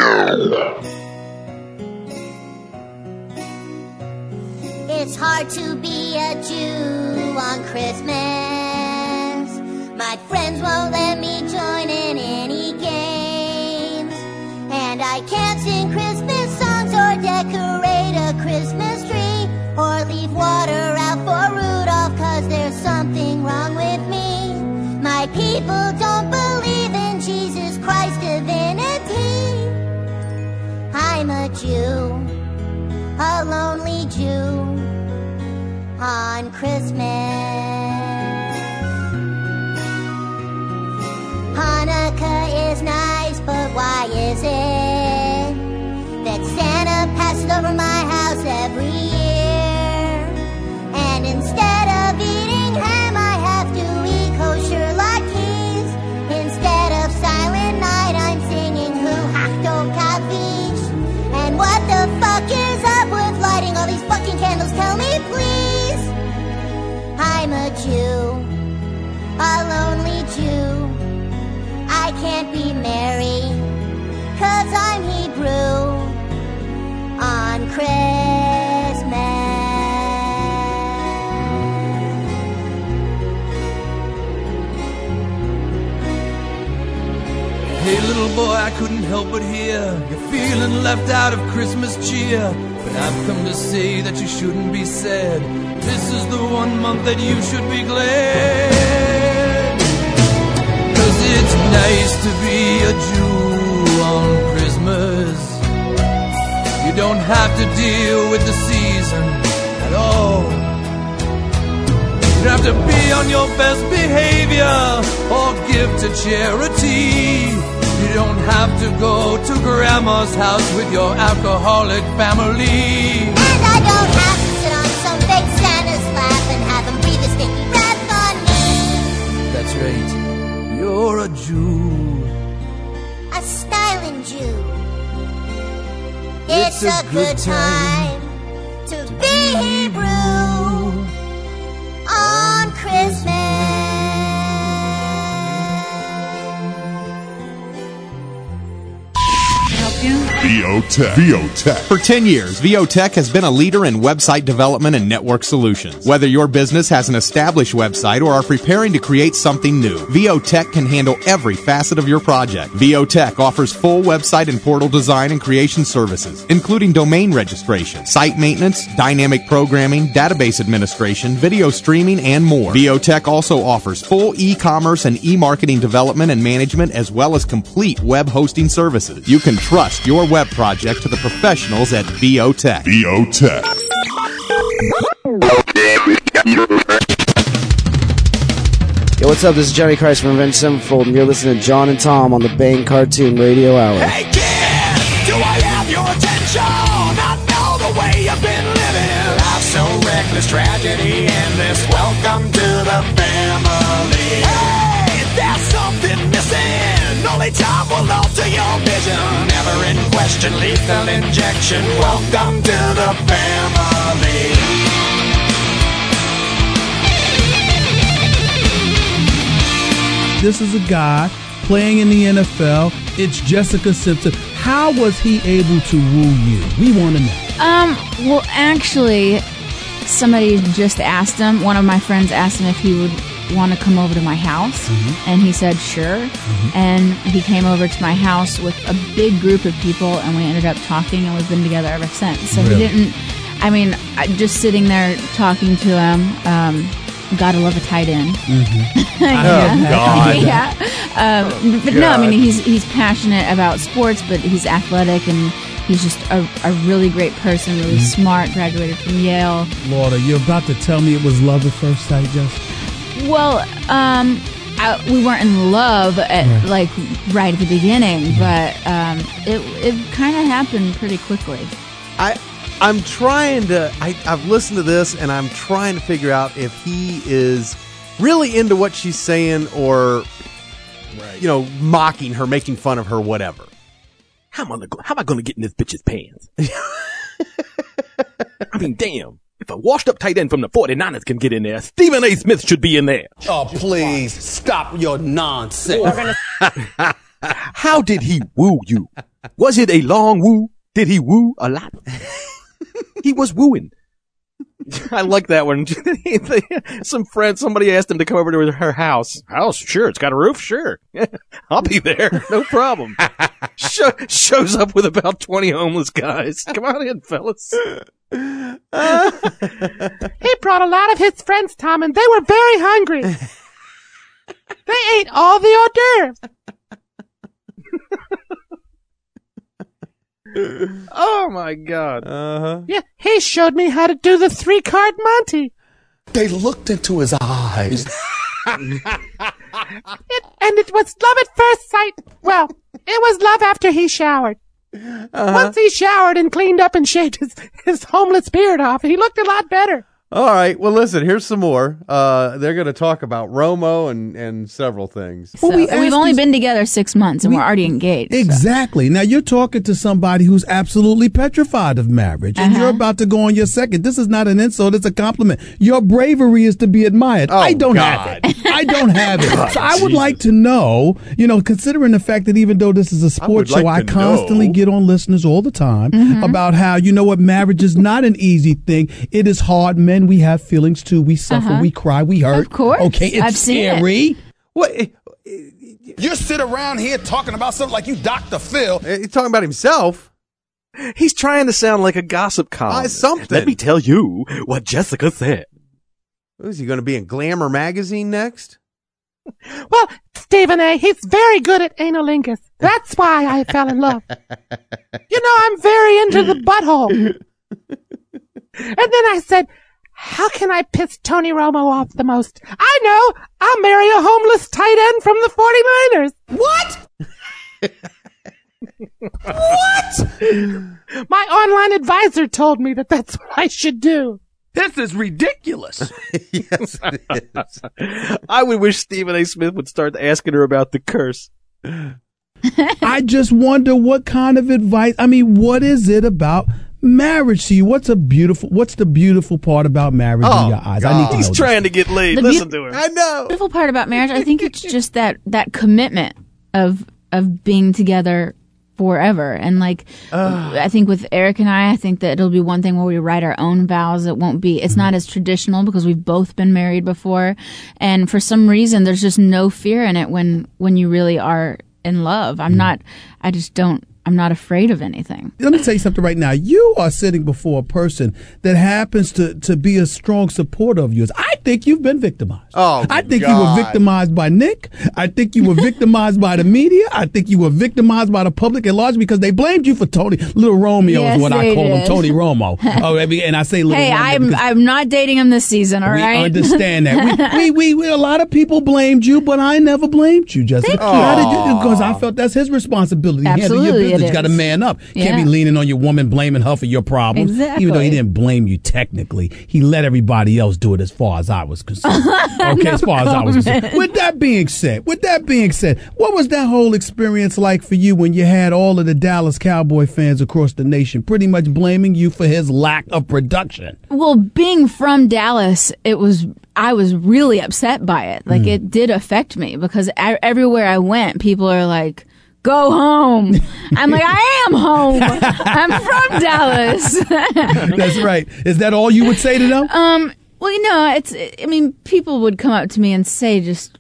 It's hard to be a Jew on Christmas. My friends won't let me join in any games. And I can't sing Christmas songs or decorate a Christmas tree or leave water out for Rudolph 'cause there's something wrong with me. My people don't believe in Jesus Christ's divinity. I'm a Jew, a lonely Jew on Christmas. Hanukkah is nice, but why is it that Santa passes over my house every year? And instead of eating ham, I have to eat kosher latkes. Instead of Silent Night, I'm singing Hu Hachto Kavish. And what the fuck is up with lighting all these fucking candles? Tell me, please. I'm a Jew, a lonely Jew. I can't be Mary, 'cause I'm Hebrew on Christmas. Hey little boy, I couldn't help but hear you're feeling left out of Christmas cheer. But I've come to say that you shouldn't be sad. This is the one month that you should be glad. 'Cause it's nice to be a Jew on Christmas. You don't have to deal with the season at all. You don't have to be on your best behavior or give to charity. You don't have to go to grandma's house with your alcoholic family. And I don't have to sit on some big Santa's lap and have him breathe his stinky breath on me. That's right, you're a Jew. A styling Jew. It's a good time to be Hebrew on Christmas. VOTech. For 10 years, VOTech has been a leader in website development and network solutions. Whether your business has an established website or are preparing to create something new, VOTech can handle every facet of your project. VOTech offers full website and portal design and creation services, including domain registration, site maintenance, dynamic programming, database administration, video streaming, and more. VOTech also offers full e-commerce and e-marketing development and management, as well as complete web hosting services. You can trust your web project to the professionals at VOTech. VOTech. Yo, what's up? This is Jeremy Christ from Avenged Sevenfold, and you're listening to John and Tom on the Bang Cartoon Radio Hour. Hey kid, do I have your attention? Christian lethal injection. Welcome to the family. This is a guy playing in the NFL. It's Jessica Simpson. How was he able to woo you? We want to know. Well, actually, somebody just asked him. One of my friends asked him if he would want to come over to my house, and he said sure. And he came over to my house with a big group of people, and we ended up talking, and we've been together ever since. So he didn't. I mean, just sitting there talking to him. Gotta love a tight end. Oh, God. Yeah. But no, I mean, he's passionate about sports, but he's athletic, and he's just a really great person, really smart, graduated from Yale. Lord, you're about to tell me it was love at first sight, Jessica? Well, we weren't in love right at the beginning, but it kind of happened pretty quickly. I'm trying to. I've listened to this, and I'm trying to figure out if he is really into what she's saying, or mocking her, making fun of her, whatever. How am I going to get in this bitch's pants? I mean, damn. If a washed-up tight end from the 49ers can get in there, Stephen A. Smith should be in there. Oh, please, stop your nonsense. How did he woo you? Was it a long woo? Did he woo a lot? He was wooing. I like that one. Somebody asked him to come over to her house. House? Sure. It's got a roof? Sure. I'll be there. No problem. Shows up with about 20 homeless guys. Come on in, fellas. He brought a lot of his friends, Tom, and they were very hungry. They ate all the hors d'oeuvres. Oh my God. Yeah, he showed me how to do the 3-card Monty. They looked into his eyes. And it was love at first sight. Well, it was love after he showered. Once he showered and cleaned up and shaved his homeless beard off, he looked a lot better. All right. Well, listen, here's some more. They're going to talk about Romo and several things. So we've only been together 6 months, and we're already engaged. Exactly. So. Now, you're talking to somebody who's absolutely petrified of marriage, and you're about to go on your second. This is not an insult. It's a compliment. Your bravery is to be admired. I don't have it. I don't have it. So I would like to know, considering the fact that even though this is a sports show, I constantly get on listeners all the time about how, marriage is not an easy thing. It is hard. Men, we have feelings too. We suffer, we cry, we hurt. Of course. Okay, it's scary. What? You sit around here talking about something like you Dr. Phil. He's talking about himself. He's trying to sound like a gossip column. Something. Let me tell you what Jessica said. Is he going to be in Glamour magazine next? Well, Stephen A., he's very good at analingus. That's why I fell in love. I'm very into the butthole. And then I said, how can I piss Tony Romo off the most? I know! I'll marry a homeless tight end from the 49ers. What? My online advisor told me that's what I should do. This is ridiculous. Yes, it is. I would wish Stephen A. Smith would start asking her about the curse. I just wonder what kind of advice. I mean, what is it about marriage to you? What's the beautiful part about marriage in your eyes? God. I need to know. He's trying to get laid. Listen to him. I know. The beautiful part about marriage, I think it's just that commitment of being together forever. And I think with Eric and I think that it'll be one thing where we write our own vows. It's not as traditional because we've both been married before. And for some reason, there's just no fear in it when you really are in love. I'm not afraid of anything. Let me tell you something right now. You are sitting before a person that happens to be a strong supporter of yours. I think you've been victimized. I think you were victimized by Nick. I think you were victimized by the media. I think you were victimized by the public at large because they blamed you for Tony. Little Romeo is what I call him, Tony Romo. And I say little Romeo. I'm not dating him this season, all right? We understand that. We a lot of people blamed you, but I never blamed you, Jessica. Thank you. Because I felt that's his responsibility. Absolutely. something. You got to man up. You can't be leaning on your woman, blaming her for your problems. Exactly. Even though he didn't blame you technically, he let everybody else do it as far as I was concerned. Okay, as far as I was concerned. With that being said, what was that whole experience like for you when you had all of the Dallas Cowboy fans across the nation pretty much blaming you for his lack of production? Well, being from Dallas, I was really upset by it. Like, it did affect me because everywhere I went, people are like, go home. I'm like, I am home. I'm from Dallas. That's right. Is that all you would say to them? Well, people would come up to me and say just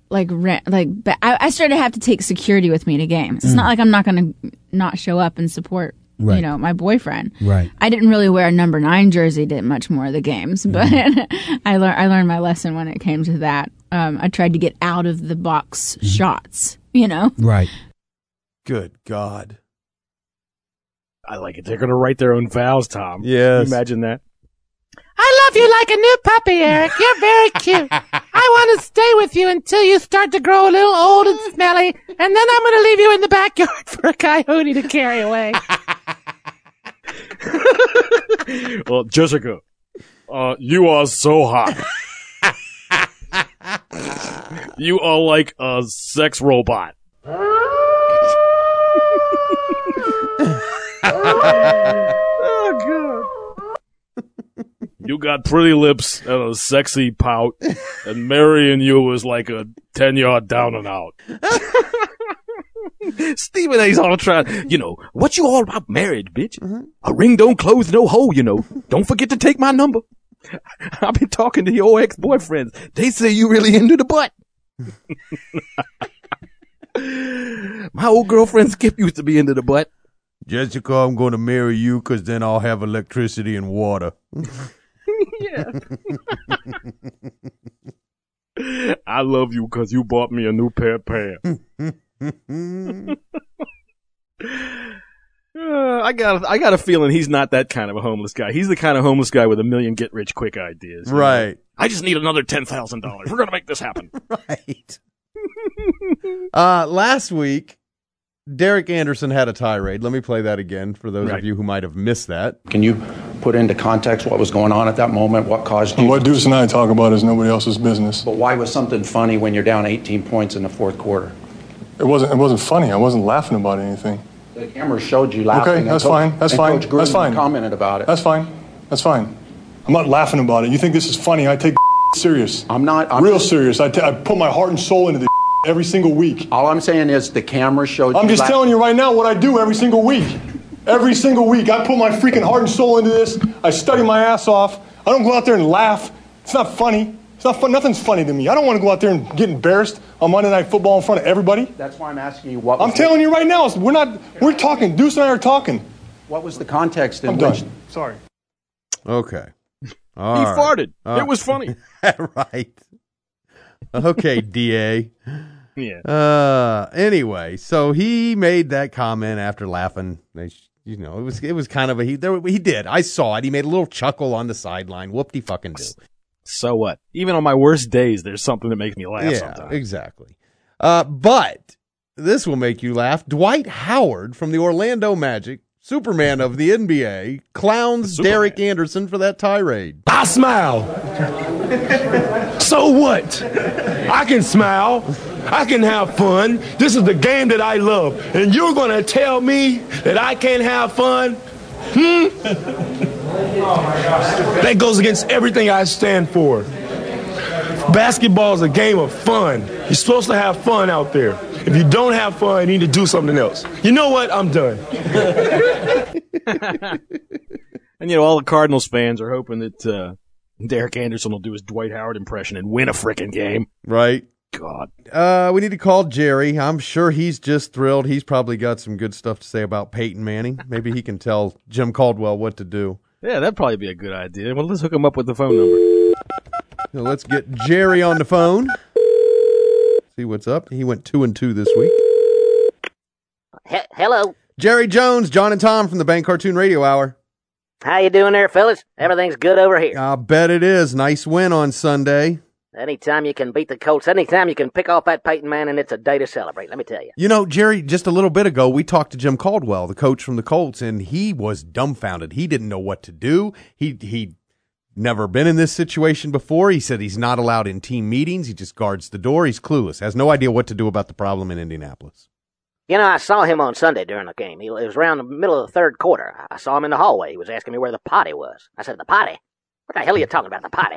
I started to have to take security with me to games. It's not like I'm not going to not show up and support, my boyfriend. Right. I didn't really wear a number 9 jersey at much more of the games, but I learned my lesson when it came to that. I tried to get out of the box shots, Right. Good God. I like it. They're going to write their own vows, Tom. Yes. Imagine that. I love you like a new puppy, Eric. You're very cute. I want to stay with you until you start to grow a little old and smelly, and then I'm going to leave you in the backyard for a coyote to carry away. Well, Jessica, you are so hot. You are like a sex robot. Oh, God. You got pretty lips and a sexy pout, and marrying you is like a 10-yard down and out. Stephen A's all trying, what you all about marriage, bitch? A ring don't close no hole, Don't forget to take my number. I've been talking to your ex-boyfriends. They say you really into the butt. My old girlfriend Skip used to be into the butt. Jessica, I'm going to marry you because then I'll have electricity and water. Yeah. I love you because you bought me a new pair of pants. I got a feeling he's not that kind of a homeless guy. He's the kind of homeless guy with a million get-rich-quick ideas. Right. I just need another $10,000. We're going to make this happen. Right. Last week, Derek Anderson had a tirade. Let me play that again for those of you who might have missed that. Can you put into context what was going on at that moment? What caused you? What Deuce and I talk about is nobody else's business. But why was something funny when you're down 18 points in the fourth quarter? It wasn't funny. I wasn't laughing about anything. The camera showed you laughing. Okay, that's fine. That's fine. Coach Gruden That's fine. commented about it. That's fine. That's fine. I'm not laughing about it. You think this is funny? I take serious. I'm not. Real serious. I put my heart and soul into this every single week. All I'm saying is the camera showed you. I'm just telling you right now what I do every single week. Every single week. I put my freaking heart and soul into this. I study my ass off. I don't go out there and laugh. It's not funny. It's not fun. Nothing's funny to me. I don't want to go out there and get embarrassed on Monday Night Football in front of everybody. That's why I'm asking you what. I'm telling you right now. We're talking. Deuce and I are talking. What was the context in I'm which? done. Sorry. Okay. He farted. It was funny. Right. Okay, DA. Yeah. Anyway, so he made that comment after laughing. It was kind of he did. I saw it. He made a little chuckle on the sideline. Whoop-de-fucking-do. So what? Even on my worst days, there's something that makes me laugh sometimes. Yeah, exactly. But this will make you laugh. Dwight Howard from the Orlando Magic, Superman of the NBA, clowns Derek Anderson for that tirade. I smile. So what? I can smile. I can have fun. This is the game that I love. And you're going to tell me that I can't have fun? That goes against everything I stand for. Basketball is a game of fun. You're supposed to have fun out there. If you don't have fun, you need to do something else. You know what? I'm done. And, all the Cardinals fans are hoping that Derek Anderson will do his Dwight Howard impression and win a frickin' game. Right. God. We need to call Jerry. I'm sure he's just thrilled. He's probably got some good stuff to say about Peyton Manning. Maybe he can tell Jim Caldwell what to do. Yeah, that'd probably be a good idea. Well, let's hook him up with the phone number. So let's get Jerry on the phone. See what's up. He went 2-2 this week. Hello. Jerry Jones, John and Tom from the Bank Cartoon Radio Hour. How you doing there, fellas? Everything's good over here. I bet it is. Nice win on Sunday. Anytime you can beat the Colts, anytime you can pick off that Peyton Manning, it's a day to celebrate, let me tell you. You know, Jerry, just a little bit ago, we talked to Jim Caldwell, the coach from the Colts, and he was dumbfounded. He didn't know what to do. He'd never been in this situation before. He said he's not allowed in team meetings. He just guards the door. He's clueless, has no idea what to do about the problem in Indianapolis. You know, I saw him on Sunday during the game. It was around the middle of the third quarter. I saw him in the hallway. He was asking me where the potty was. I said, the potty? What the hell are you talking about, the potty?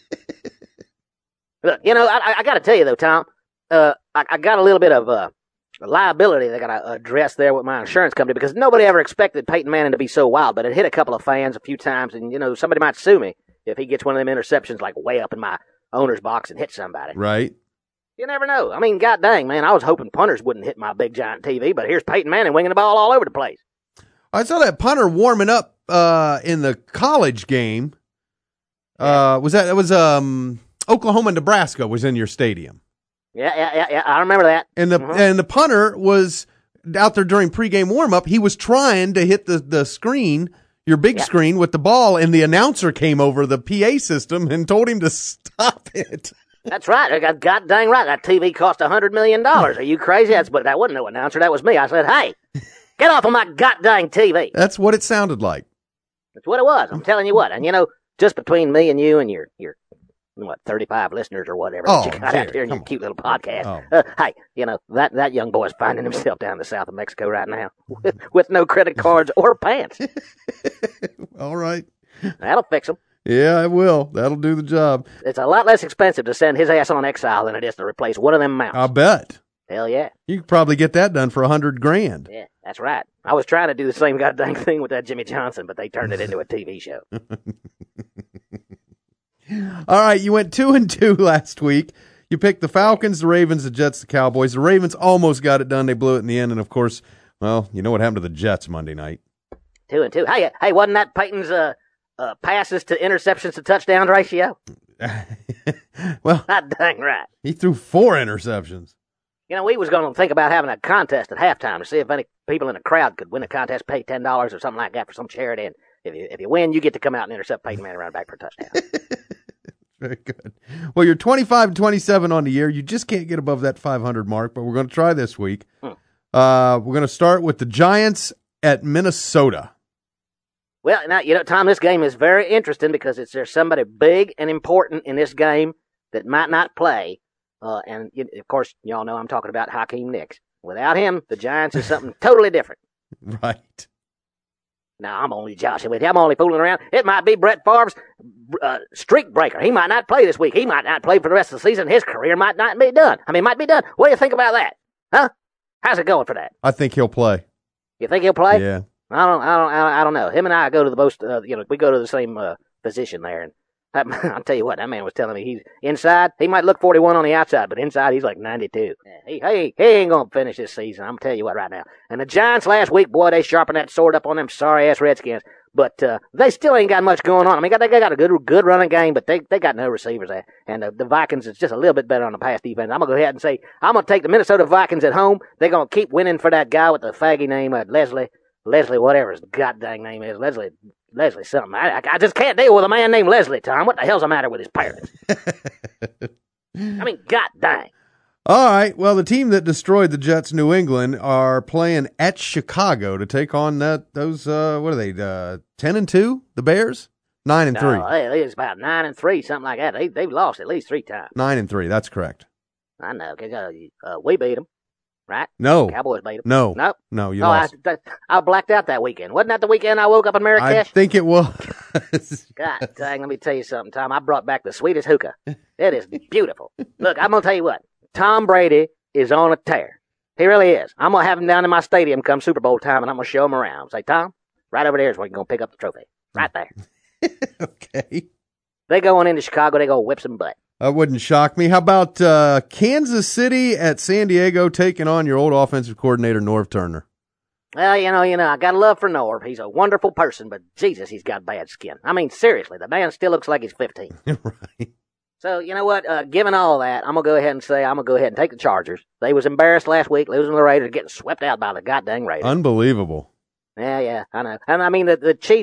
Look, you know, I got to tell you, though, Tom, I got a little bit of liability that I got to address there with my insurance company because nobody ever expected Peyton Manning to be so wild, but it hit a couple of fans a few times, and, you know, somebody might sue me if he gets one of them interceptions like way up in my owner's box and hit somebody. Right. You never know. I mean, god dang, man, I was hoping punters wouldn't hit my big giant TV, but here's Peyton Manning winging the ball all over the place. I saw that punter warming up in the college game. Was Oklahoma, Nebraska was in your stadium. Yeah. I remember that. And the punter was out there during pregame warm-up. He was trying to hit the screen, your big screen, with the ball, and the announcer came over the PA system and told him to stop it. That's right. I got god dang right. That TV cost $100 million. Are you crazy? But that wasn't no announcer. That was me. I said, hey, get off of my god dang TV. That's what it sounded like. That's what it was. I'm telling you what. And, you know, just between me and you and your 35 listeners or whatever that you got out there in your cute little podcast. Hey, you know, that young boy's finding himself down in the south of Mexico right now with no credit cards or pants. All right. That'll fix him. Yeah, it will. That'll do the job. It's a lot less expensive to send his ass on exile than it is to replace one of them mounts. I bet. Hell yeah. You could probably get that done for $100,000. Yeah, that's right. I was trying to do the same goddamn thing with that Jimmy Johnson, but they turned it into a TV show. All right, you went 2-2 last week. You picked the Falcons, the Ravens, the Jets, the Cowboys. The Ravens almost got it done. They blew it in the end, and of course, well, you know what happened to the Jets Monday night. 2-2. Hey, wasn't that Peyton's passes to interceptions to touchdowns ratio? Well, not dang right. He threw 4 interceptions. You know, we was going to think about having a contest at halftime to see if any people in the crowd could win a contest, pay $10 or something like that for some charity, and if you win, you get to come out and intercept Peyton Manning around back for a touchdown. Very good. Well, you're 25-27 on the year. You just can't get above that 500 mark, but we're going to try this week. We're going to start with the Giants at Minnesota. Well, now, you know, Tom, this game is very interesting because there's somebody big and important in this game that might not play. And, of course, y'all know I'm talking about Hakeem Nicks. Without him, the Giants is something totally different. Right. Now, I'm only joshing with you. I'm only fooling around. It might be Brett Favre's streak breaker. He might not play this week. He might not play for the rest of the season. His career might not be done. Might be done. What do you think about that? Huh? How's it going for that? I think he'll play. You think he'll play? Yeah. I don't know. Him and I go to the most, we go to the same position there. And I'll tell you what, that man was telling me he's inside. He might look 41 on the outside, but inside he's like 92. He ain't going to finish this season. I'm telling you what right now. And the Giants last week, boy, they sharpened that sword up on them sorry-ass Redskins. But they still ain't got much going on. They got a good running game, but they got no receivers there. And the Vikings is just a little bit better on the pass defense. I'm going to go ahead and say I'm going to take the Minnesota Vikings at home. They're going to keep winning for that guy with the faggy name, Leslie, whatever his goddamn name is. Leslie something. I just can't deal with a man named Leslie, Tom. What the hell's the matter with his parents? God dang. All right. Well, the team that destroyed the Jets, New England, are playing at Chicago to take on those. What are they? 10-2. The Bears. 9-3. No, it's about 9-3, something like that. They've lost at least 3 times. 9-3. That's correct. I know. Cause we beat them. Right? No. Cowboys beat them. No. Nope. No, you lost. I blacked out that weekend. Wasn't that the weekend I woke up in Marrakesh? I think it was. God dang, let me tell you something, Tom. I brought back the sweetest hookah. It is beautiful. Look, I'm going to tell you what. Tom Brady is on a tear. He really is. I'm going to have him down in my stadium come Super Bowl time, and I'm going to show him around. Say, Tom, right over there is where you're going to pick up the trophy. Right there. Okay. They going into Chicago. They go whip some butt. That wouldn't shock me. How about Kansas City at San Diego taking on your old offensive coordinator, Norv Turner? Well, you know, I got a love for Norv. He's a wonderful person, but Jesus, he's got bad skin. Seriously, the man still looks like he's 15. Right. So, you know what? Given all that, I'm going to go ahead and say I'm going to go ahead and take the Chargers. They was embarrassed last week, losing to the Raiders, getting swept out by the goddamn Raiders. Unbelievable. Yeah, I know. And the Chiefs,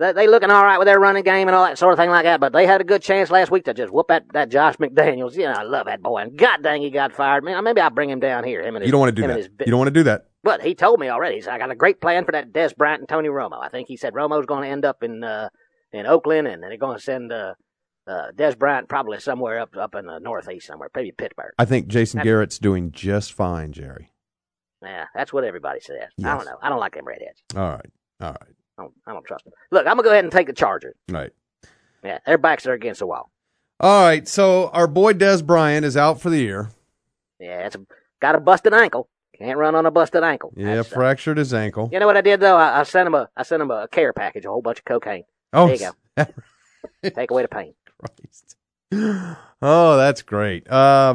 they looking all right with their running game and all that sort of thing like that, but they had a good chance last week to just whoop that Josh McDaniels. You know, I love that boy, and god dang, he got fired. Man, maybe I'll bring him down here. You don't want to do that. You don't want to do that. But he told me already. He said, I got a great plan for that Des Bryant and Tony Romo. I think he said Romo's going to end up in Oakland, and then they're going to send Des Bryant probably somewhere up in the Northeast somewhere, maybe Pittsburgh. I think Jason Garrett's doing just fine, Jerry. Yeah, that's what everybody says. Yes. I don't know. I don't like them redheads. All right. I don't trust them. Look, I'm going to go ahead and take the Chargers. Right. Yeah, their backs are against the wall. All right, so our boy Des Bryant is out for the year. Yeah, got a busted ankle. Can't run on a busted ankle. Yeah, fractured his ankle. You know what I did though? I sent him a care package, a whole bunch of cocaine. Oh, there you go. Take away the pain. Christ. Oh, that's great.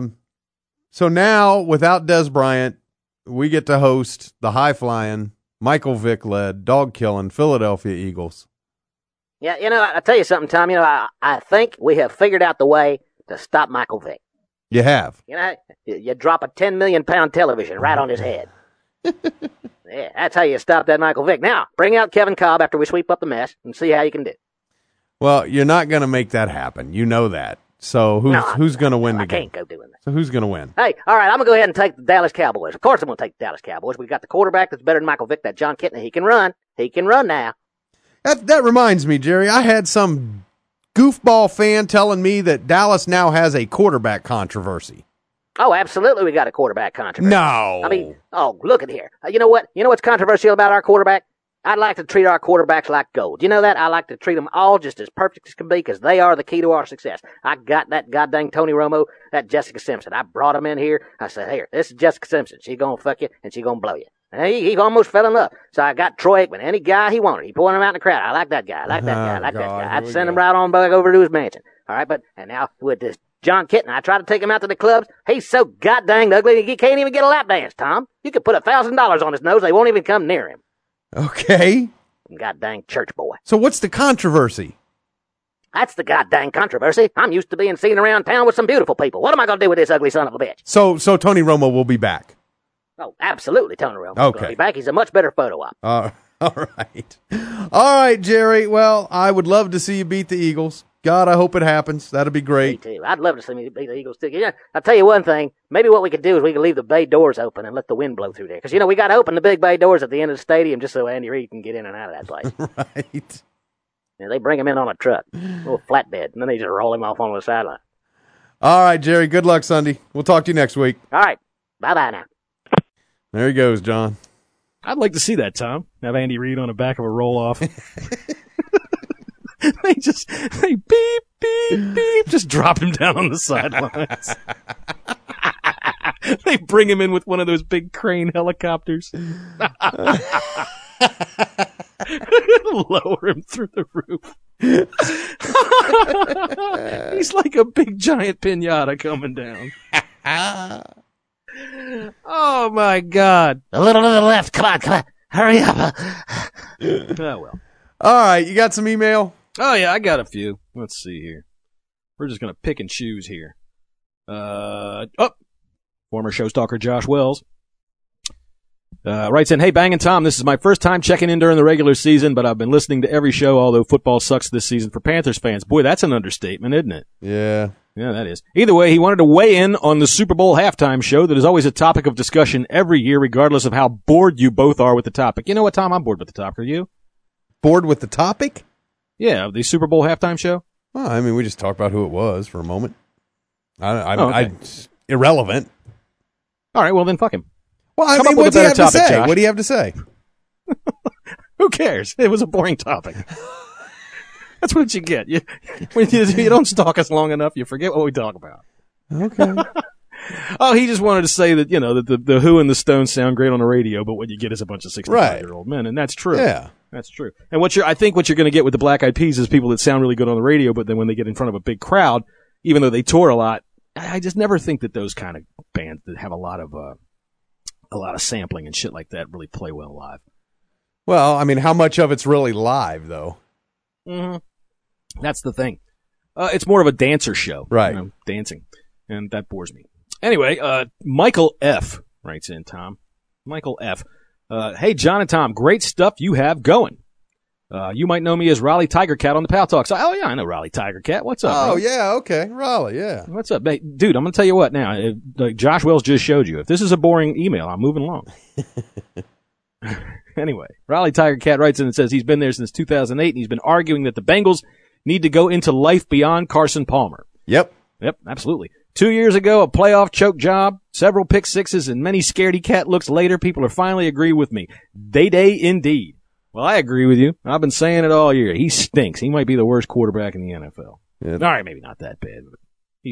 So now without Des Bryant, we get to host the high-flying, Michael Vick led, dog-killing Philadelphia Eagles. Yeah, you know, I'll tell you something, Tom. You know, I think we have figured out the way to stop Michael Vick. You have. You know, you drop a 10 million pound television right on his head. Yeah, that's how you stop that Michael Vick. Now, bring out Kevin Cobb after we sweep up the mess and see how you can do. Well, you're not going to make that happen. You know that. So who's going to win the game? I can't go doing that. So who's going to win? Hey, all right, I'm going to go ahead and take the Dallas Cowboys. Of course I'm going to take the Dallas Cowboys. We got the quarterback that's better than Michael Vick, that John Kitna. He can run. He can run now. That reminds me, Jerry, I had some goofball fan telling me that Dallas now has a quarterback controversy. Oh, absolutely, we got a quarterback controversy. No. I mean, look at here. You know what? You know what's controversial about our quarterback? I'd like to treat our quarterbacks like gold. You know that? I like to treat them all just as perfect as can be because they are the key to our success. I got that goddamn Tony Romo, that Jessica Simpson. I brought him in here. I said, here, this is Jessica Simpson. She's going to fuck you and she's going to blow you. And he almost fell in love. So I got Troy Aikman, any guy he wanted. He pointed him out in the crowd. I like that guy. I like that guy. I like that guy. I'd send him right on back over to his mansion. All right, and now with this John Kitna, I try to take him out to the clubs. He's so goddamn ugly, he can't even get a lap dance, Tom. You could put $1,000 on his nose. They won't even come near him. Okay. Goddamn church boy. So what's the controversy? That's the goddamn controversy. I'm used to being seen around town with some beautiful people. What am I going to do with this ugly son of a bitch? So Tony Romo will be back. Oh, absolutely, Tony Romo. Okay. Will be back. He's a much better photo op. All right, Jerry. Well, I would love to see you beat the Eagles. God, I hope it happens. That'd be great. Me too. I'd love to see me beat the Eagles too. Yeah, I'll tell you one thing. Maybe what we could do is we could leave the bay doors open and let the wind blow through there. Because, we got to open the big bay doors at the end of the stadium just so Andy Reid can get in and out of that place. Right. Yeah, they bring him in on a truck, a little flatbed, and then they just roll him off on the sideline. All right, Jerry. Good luck Sunday. We'll talk to you next week. All right. Bye-bye now. There he goes, John. I'd like to see that, Tom. Have Andy Reid on the back of a roll-off. They beep, beep, beep, just drop him down on the sidelines. They bring him in with one of those big crane helicopters. Lower him through the roof. He's like a big giant pinata coming down. Oh my God. A little to the left. Come on. Hurry up. Oh well. All right, you got some email? Oh yeah, I got a few. Let's see here. We're just going to pick and choose here. Former show stalker Josh Wells writes in, hey, Bang and Tom, this is my first time checking in during the regular season, but I've been listening to every show, although football sucks this season for Panthers fans. Boy, that's an understatement, isn't it? Yeah. Yeah, that is. Either way, he wanted to weigh in on the Super Bowl halftime show that is always a topic of discussion every year, regardless of how bored you both are with the topic. You know what, Tom? I'm bored with the topic. Are you? Bored with the topic? Yeah, the Super Bowl halftime show. Well, I mean, we just talked about who it was for a moment. Okay. Irrelevant. All right, well then fuck him. Well, I mean, what do you have to say? Josh. What do you have to say? Who cares? It was a boring topic. That's what you get. You don't stalk us long enough, you forget what we talk about. Okay. Oh, he just wanted to say that, that the Who and the Stones sound great on the radio, but what you get is a bunch of 65-year-old men, and that's true. Yeah. That's true. And I think what you're going to get with the Black Eyed Peas is people that sound really good on the radio, but then when they get in front of a big crowd, even though they tour a lot, I just never think that those kind of bands that have a lot of sampling and shit like that really play well live. Well, I mean, how much of it's really live, though? Mm-hmm. That's the thing. It's more of a dancer show. Right. Dancing. And that bores me. Anyway, Michael F. writes in, Tom. Michael F. Hey, John and Tom, great stuff you have going. You might know me as Raleigh Tiger Cat on the Pal Talk. So, oh yeah, I know Raleigh Tiger Cat. What's up? Oh bro? yeah, okay, Raleigh, yeah. What's up, dude? I'm gonna tell you what now. Like Josh Wells just showed you. If this is a boring email, I'm moving along. Anyway, Raleigh Tiger Cat writes in and says he's been there since 2008, and he's been arguing that the Bengals need to go into life beyond Carson Palmer. Yep, absolutely. 2 years ago, a playoff choke job, several pick sixes, and many scaredy cat looks later, people are finally agreeing with me. Day indeed. Well, I agree with you. I've been saying it all year. He stinks. He might be the worst quarterback in the NFL. Yeah. All right, maybe not that bad, but he's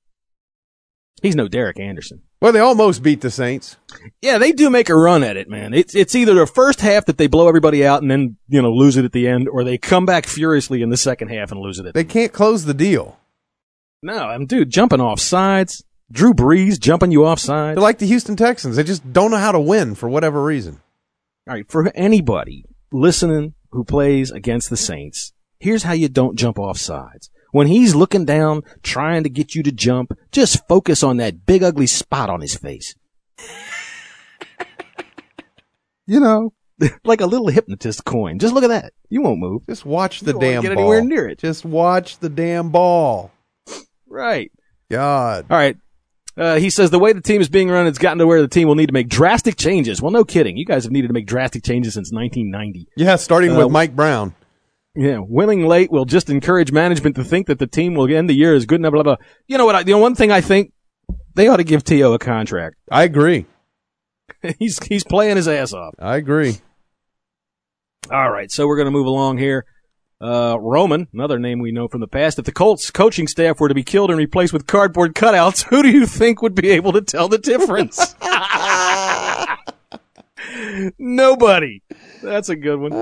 no Derek Anderson. Well, they almost beat the Saints. Yeah, they do make a run at it, man. It's either the first half that they blow everybody out and then, lose it at the end, or they come back furiously in the second half and lose it at the end. They can't close the deal. No, dude, jumping off sides. Drew Brees jumping you off sides. They're like the Houston Texans. They just don't know how to win for whatever reason. All right, for anybody listening who plays against the Saints, here's how you don't jump off sides. When he's looking down, trying to get you to jump, just focus on that big ugly spot on his face. Like a little hypnotist coin. Just look at that. You won't move. Just watch the damn ball. Get anywhere near it. Just watch the damn ball. Right. God. All right. He says the way the team is being run, it's gotten to where the team will need to make drastic changes. Well, no kidding. You guys have needed to make drastic changes since 1990. Yeah, starting with Mike Brown. Yeah, winning late will just encourage management to think that the team will end the year as good enough, blah, blah. You know what? One thing I think, they ought to give T.O. a contract. I agree. He's playing his ass off. I agree. All right, so we're going to move along here. Roman, another name we know from the past. If the Colts coaching staff were to be killed and replaced with cardboard cutouts, who do you think would be able to tell the difference? Nobody. That's a good one.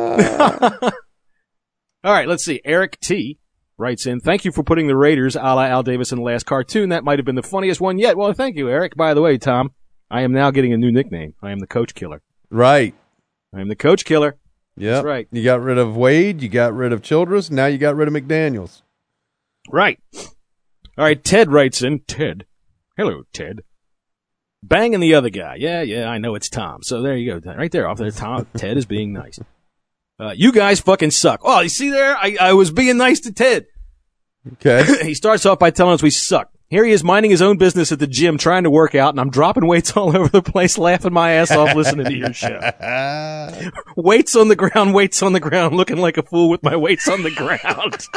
All right, let's see. Eric T. writes in, thank you for putting the Raiders a la Al Davis in the last cartoon. That might have been the funniest one yet. Well, thank you, Eric. By the way, Tom, I am now getting a new nickname. I am the Coach Killer. Right. I am the Coach Killer. Yeah, that's right. You got rid of Wade, you got rid of Childress, now you got rid of McDaniels. Right. All right, Ted writes in. Ted. Hello, Ted. Banging the other guy. Yeah, I know it's Tom. So there you go. Right there, off there, Tom. Ted is being nice. You guys fucking suck. Oh, you see there? I was being nice to Ted. Okay. He starts off by telling us we suck. Here he is minding his own business at the gym, trying to work out, and I'm dropping weights all over the place, laughing my ass off listening to your show. Weights on the ground, looking like a fool with my weights on the ground.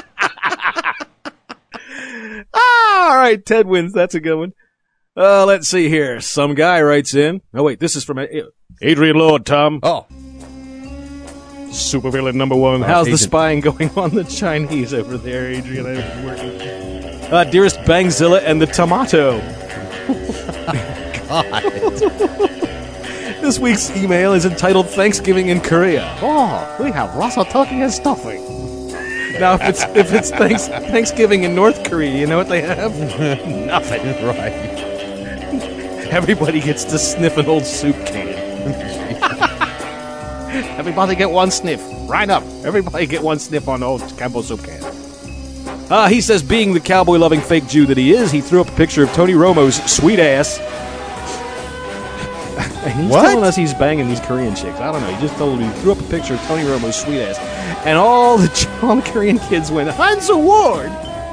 All right, Ted wins. That's a good one. Let's see here. Some guy writes in. Oh, wait, this is from Adrian Lord, Tom. Oh. Supervillain number one. How's the spying going on the Chinese over there, Adrian? Dearest Bangzilla and the Tomato. God. This week's email is entitled Thanksgiving in Korea. Oh, we have Russell turkey and stuffing. Now, if it's Thanksgiving in North Korea, you know what they have? Nothing. Right. Everybody gets to sniff an old soup can. Everybody get one sniff. Right up. Everybody get one sniff on the old Campbell soup can. He says, being the cowboy-loving fake Jew that he is, he threw up a picture of Tony Romo's sweet ass. And he's telling us he's banging these Korean chicks. I don't know. He just told me he threw up a picture of Tony Romo's sweet ass. And all the John Korean kids went, Heinz Ward!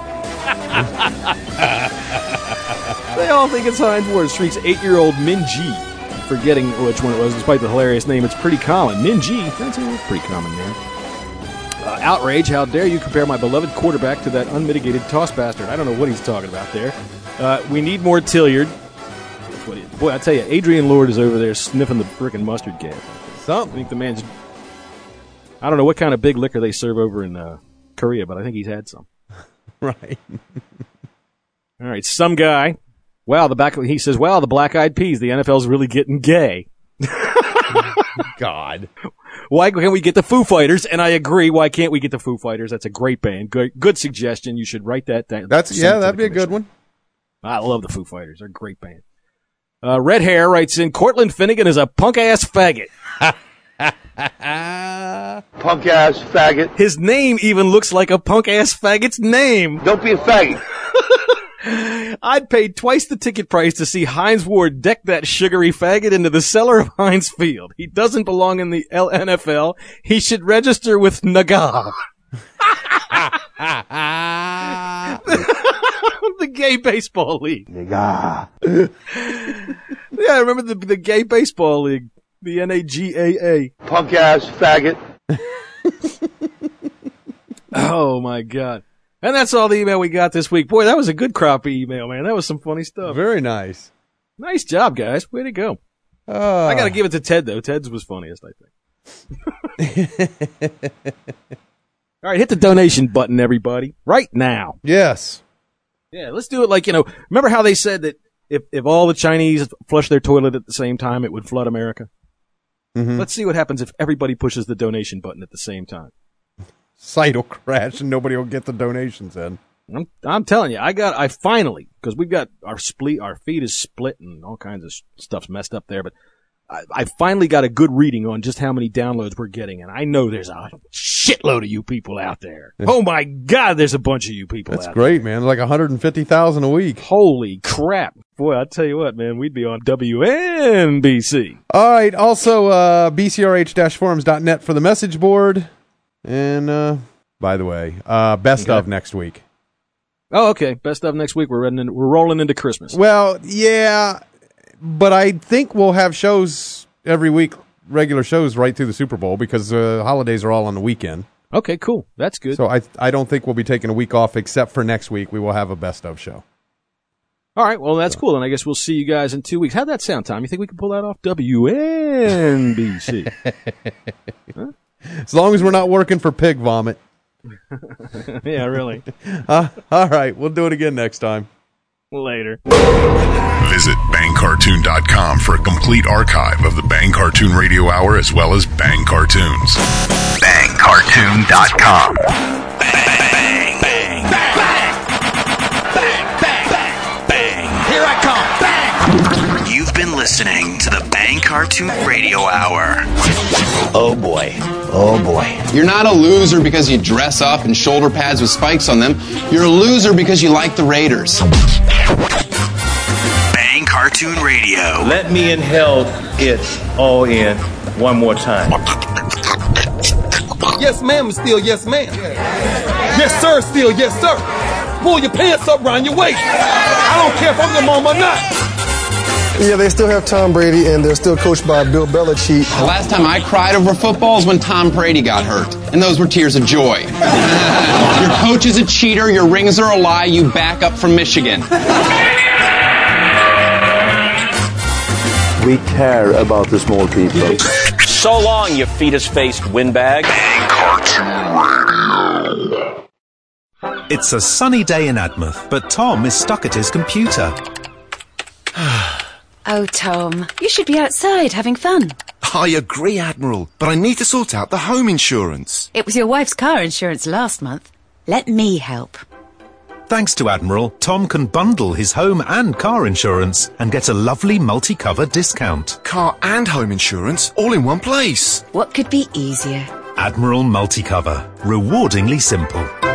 They all think it's Heinz Ward. Shrieks 8-year-old Min Ji. Forgetting which one it was, despite the hilarious name. It's pretty common. Min Ji. That's a pretty common name. Outrage, how dare you compare my beloved quarterback to that unmitigated toss bastard. I don't know what he's talking about there. We need more Tilliard. Boy, I tell you, Adrian Lord is over there sniffing the frickin' mustard gas. Something. I think the man's... I don't know what kind of big liquor they serve over in Korea, but I think he's had some. Right. All right, some guy. Wow, he says, wow, the Black Eyed Peas, the NFL's really getting gay. God. Why can't we get the Foo Fighters? And I agree. Why can't we get the Foo Fighters? That's a great band. Good suggestion. You should write that down. That'd be a good one. I love the Foo Fighters. They're a great band. Red Hair writes in, Cortland Finnegan is a punk-ass faggot. Punk-ass faggot. His name even looks like a punk-ass faggot's name. Don't be a faggot. I'd pay twice the ticket price to see Hines Ward deck that sugary faggot into the cellar of Heinz Field. He doesn't belong in the NFL. He should register with Naga. The gay baseball league. Naga. Yeah, I remember the gay baseball league. The NAGAA. Punk ass faggot. Oh my God. And that's all the email we got this week. Boy, that was a good crop of email, man. That was some funny stuff. Very nice. Nice job, guys. Way to go. I gotta give it to Ted, though. Ted's was funniest, I think. All right, hit the donation button, everybody. Right now. Yes. Yeah, let's do it like, remember how they said that if all the Chinese flush their toilet at the same time, it would flood America? Mm-hmm. Let's see what happens if everybody pushes the donation button at the same time. Site will crash and nobody will get the donations in. I'm telling you, I finally, because we've got our feed is split and all kinds of stuff's messed up there, but I finally got a good reading on just how many downloads we're getting, and I know there's a shitload of you people out there. Oh my God, there's a bunch of you people out there. That's great, man. Like 150,000 a week. Holy crap. Boy, I'll tell you what, man, we'd be on WNBC. All right, also bcrh-forums.net for the message board. And, by the way, best of next week. Oh, okay. Best of next week. We're rolling into Christmas. Well, yeah, but I think we'll have shows every week, regular shows right through the Super Bowl because holidays are all on the weekend. Okay, cool. That's good. So I don't think we'll be taking a week off except for next week. We will have a best of show. All right. Well, that's cool. And I guess we'll see you guys in 2 weeks. How'd that sound, Tom? You think we can pull that off? WNBC. Huh? As long as we're not working for pig vomit. Yeah, really. All right, we'll do it again next time. Later. Visit bangcartoon.com for a complete archive of the Bang Cartoon Radio Hour as well as Bang Cartoons. Bangcartoon.com. Bang, bang, bang, bang, bang, bang, bang. Here I come. Bang. You've been listening to the Bang Cartoon Radio Hour. Oh boy. Oh boy. You're not a loser because you dress up in shoulder pads with spikes on them. You're a loser because you like the Raiders. Bang Cartoon Radio. Let me inhale it all in one more time. Yes, ma'am, is still yes, ma'am. Yes, sir, still yes, sir. Pull your pants up around your waist. I don't care if I'm your mom or not. Yeah, they still have Tom Brady, and they're still coached by Bill Belichick. The last time I cried over football was when Tom Brady got hurt, and those were tears of joy. Your coach is a cheater, your rings are a lie, you back up from Michigan. We care about the small people. So long, you fetus-faced windbag. It's a sunny day in Admouth, but Tom is stuck at his computer. Oh, Tom, you should be outside having fun. I agree, Admiral, but I need to sort out the home insurance. It was your wife's car insurance last month. Let me help. Thanks to Admiral, Tom can bundle his home and car insurance and get a lovely multi-cover discount. Car and home insurance all in one place. What could be easier? Admiral Multi-Cover. Rewardingly simple.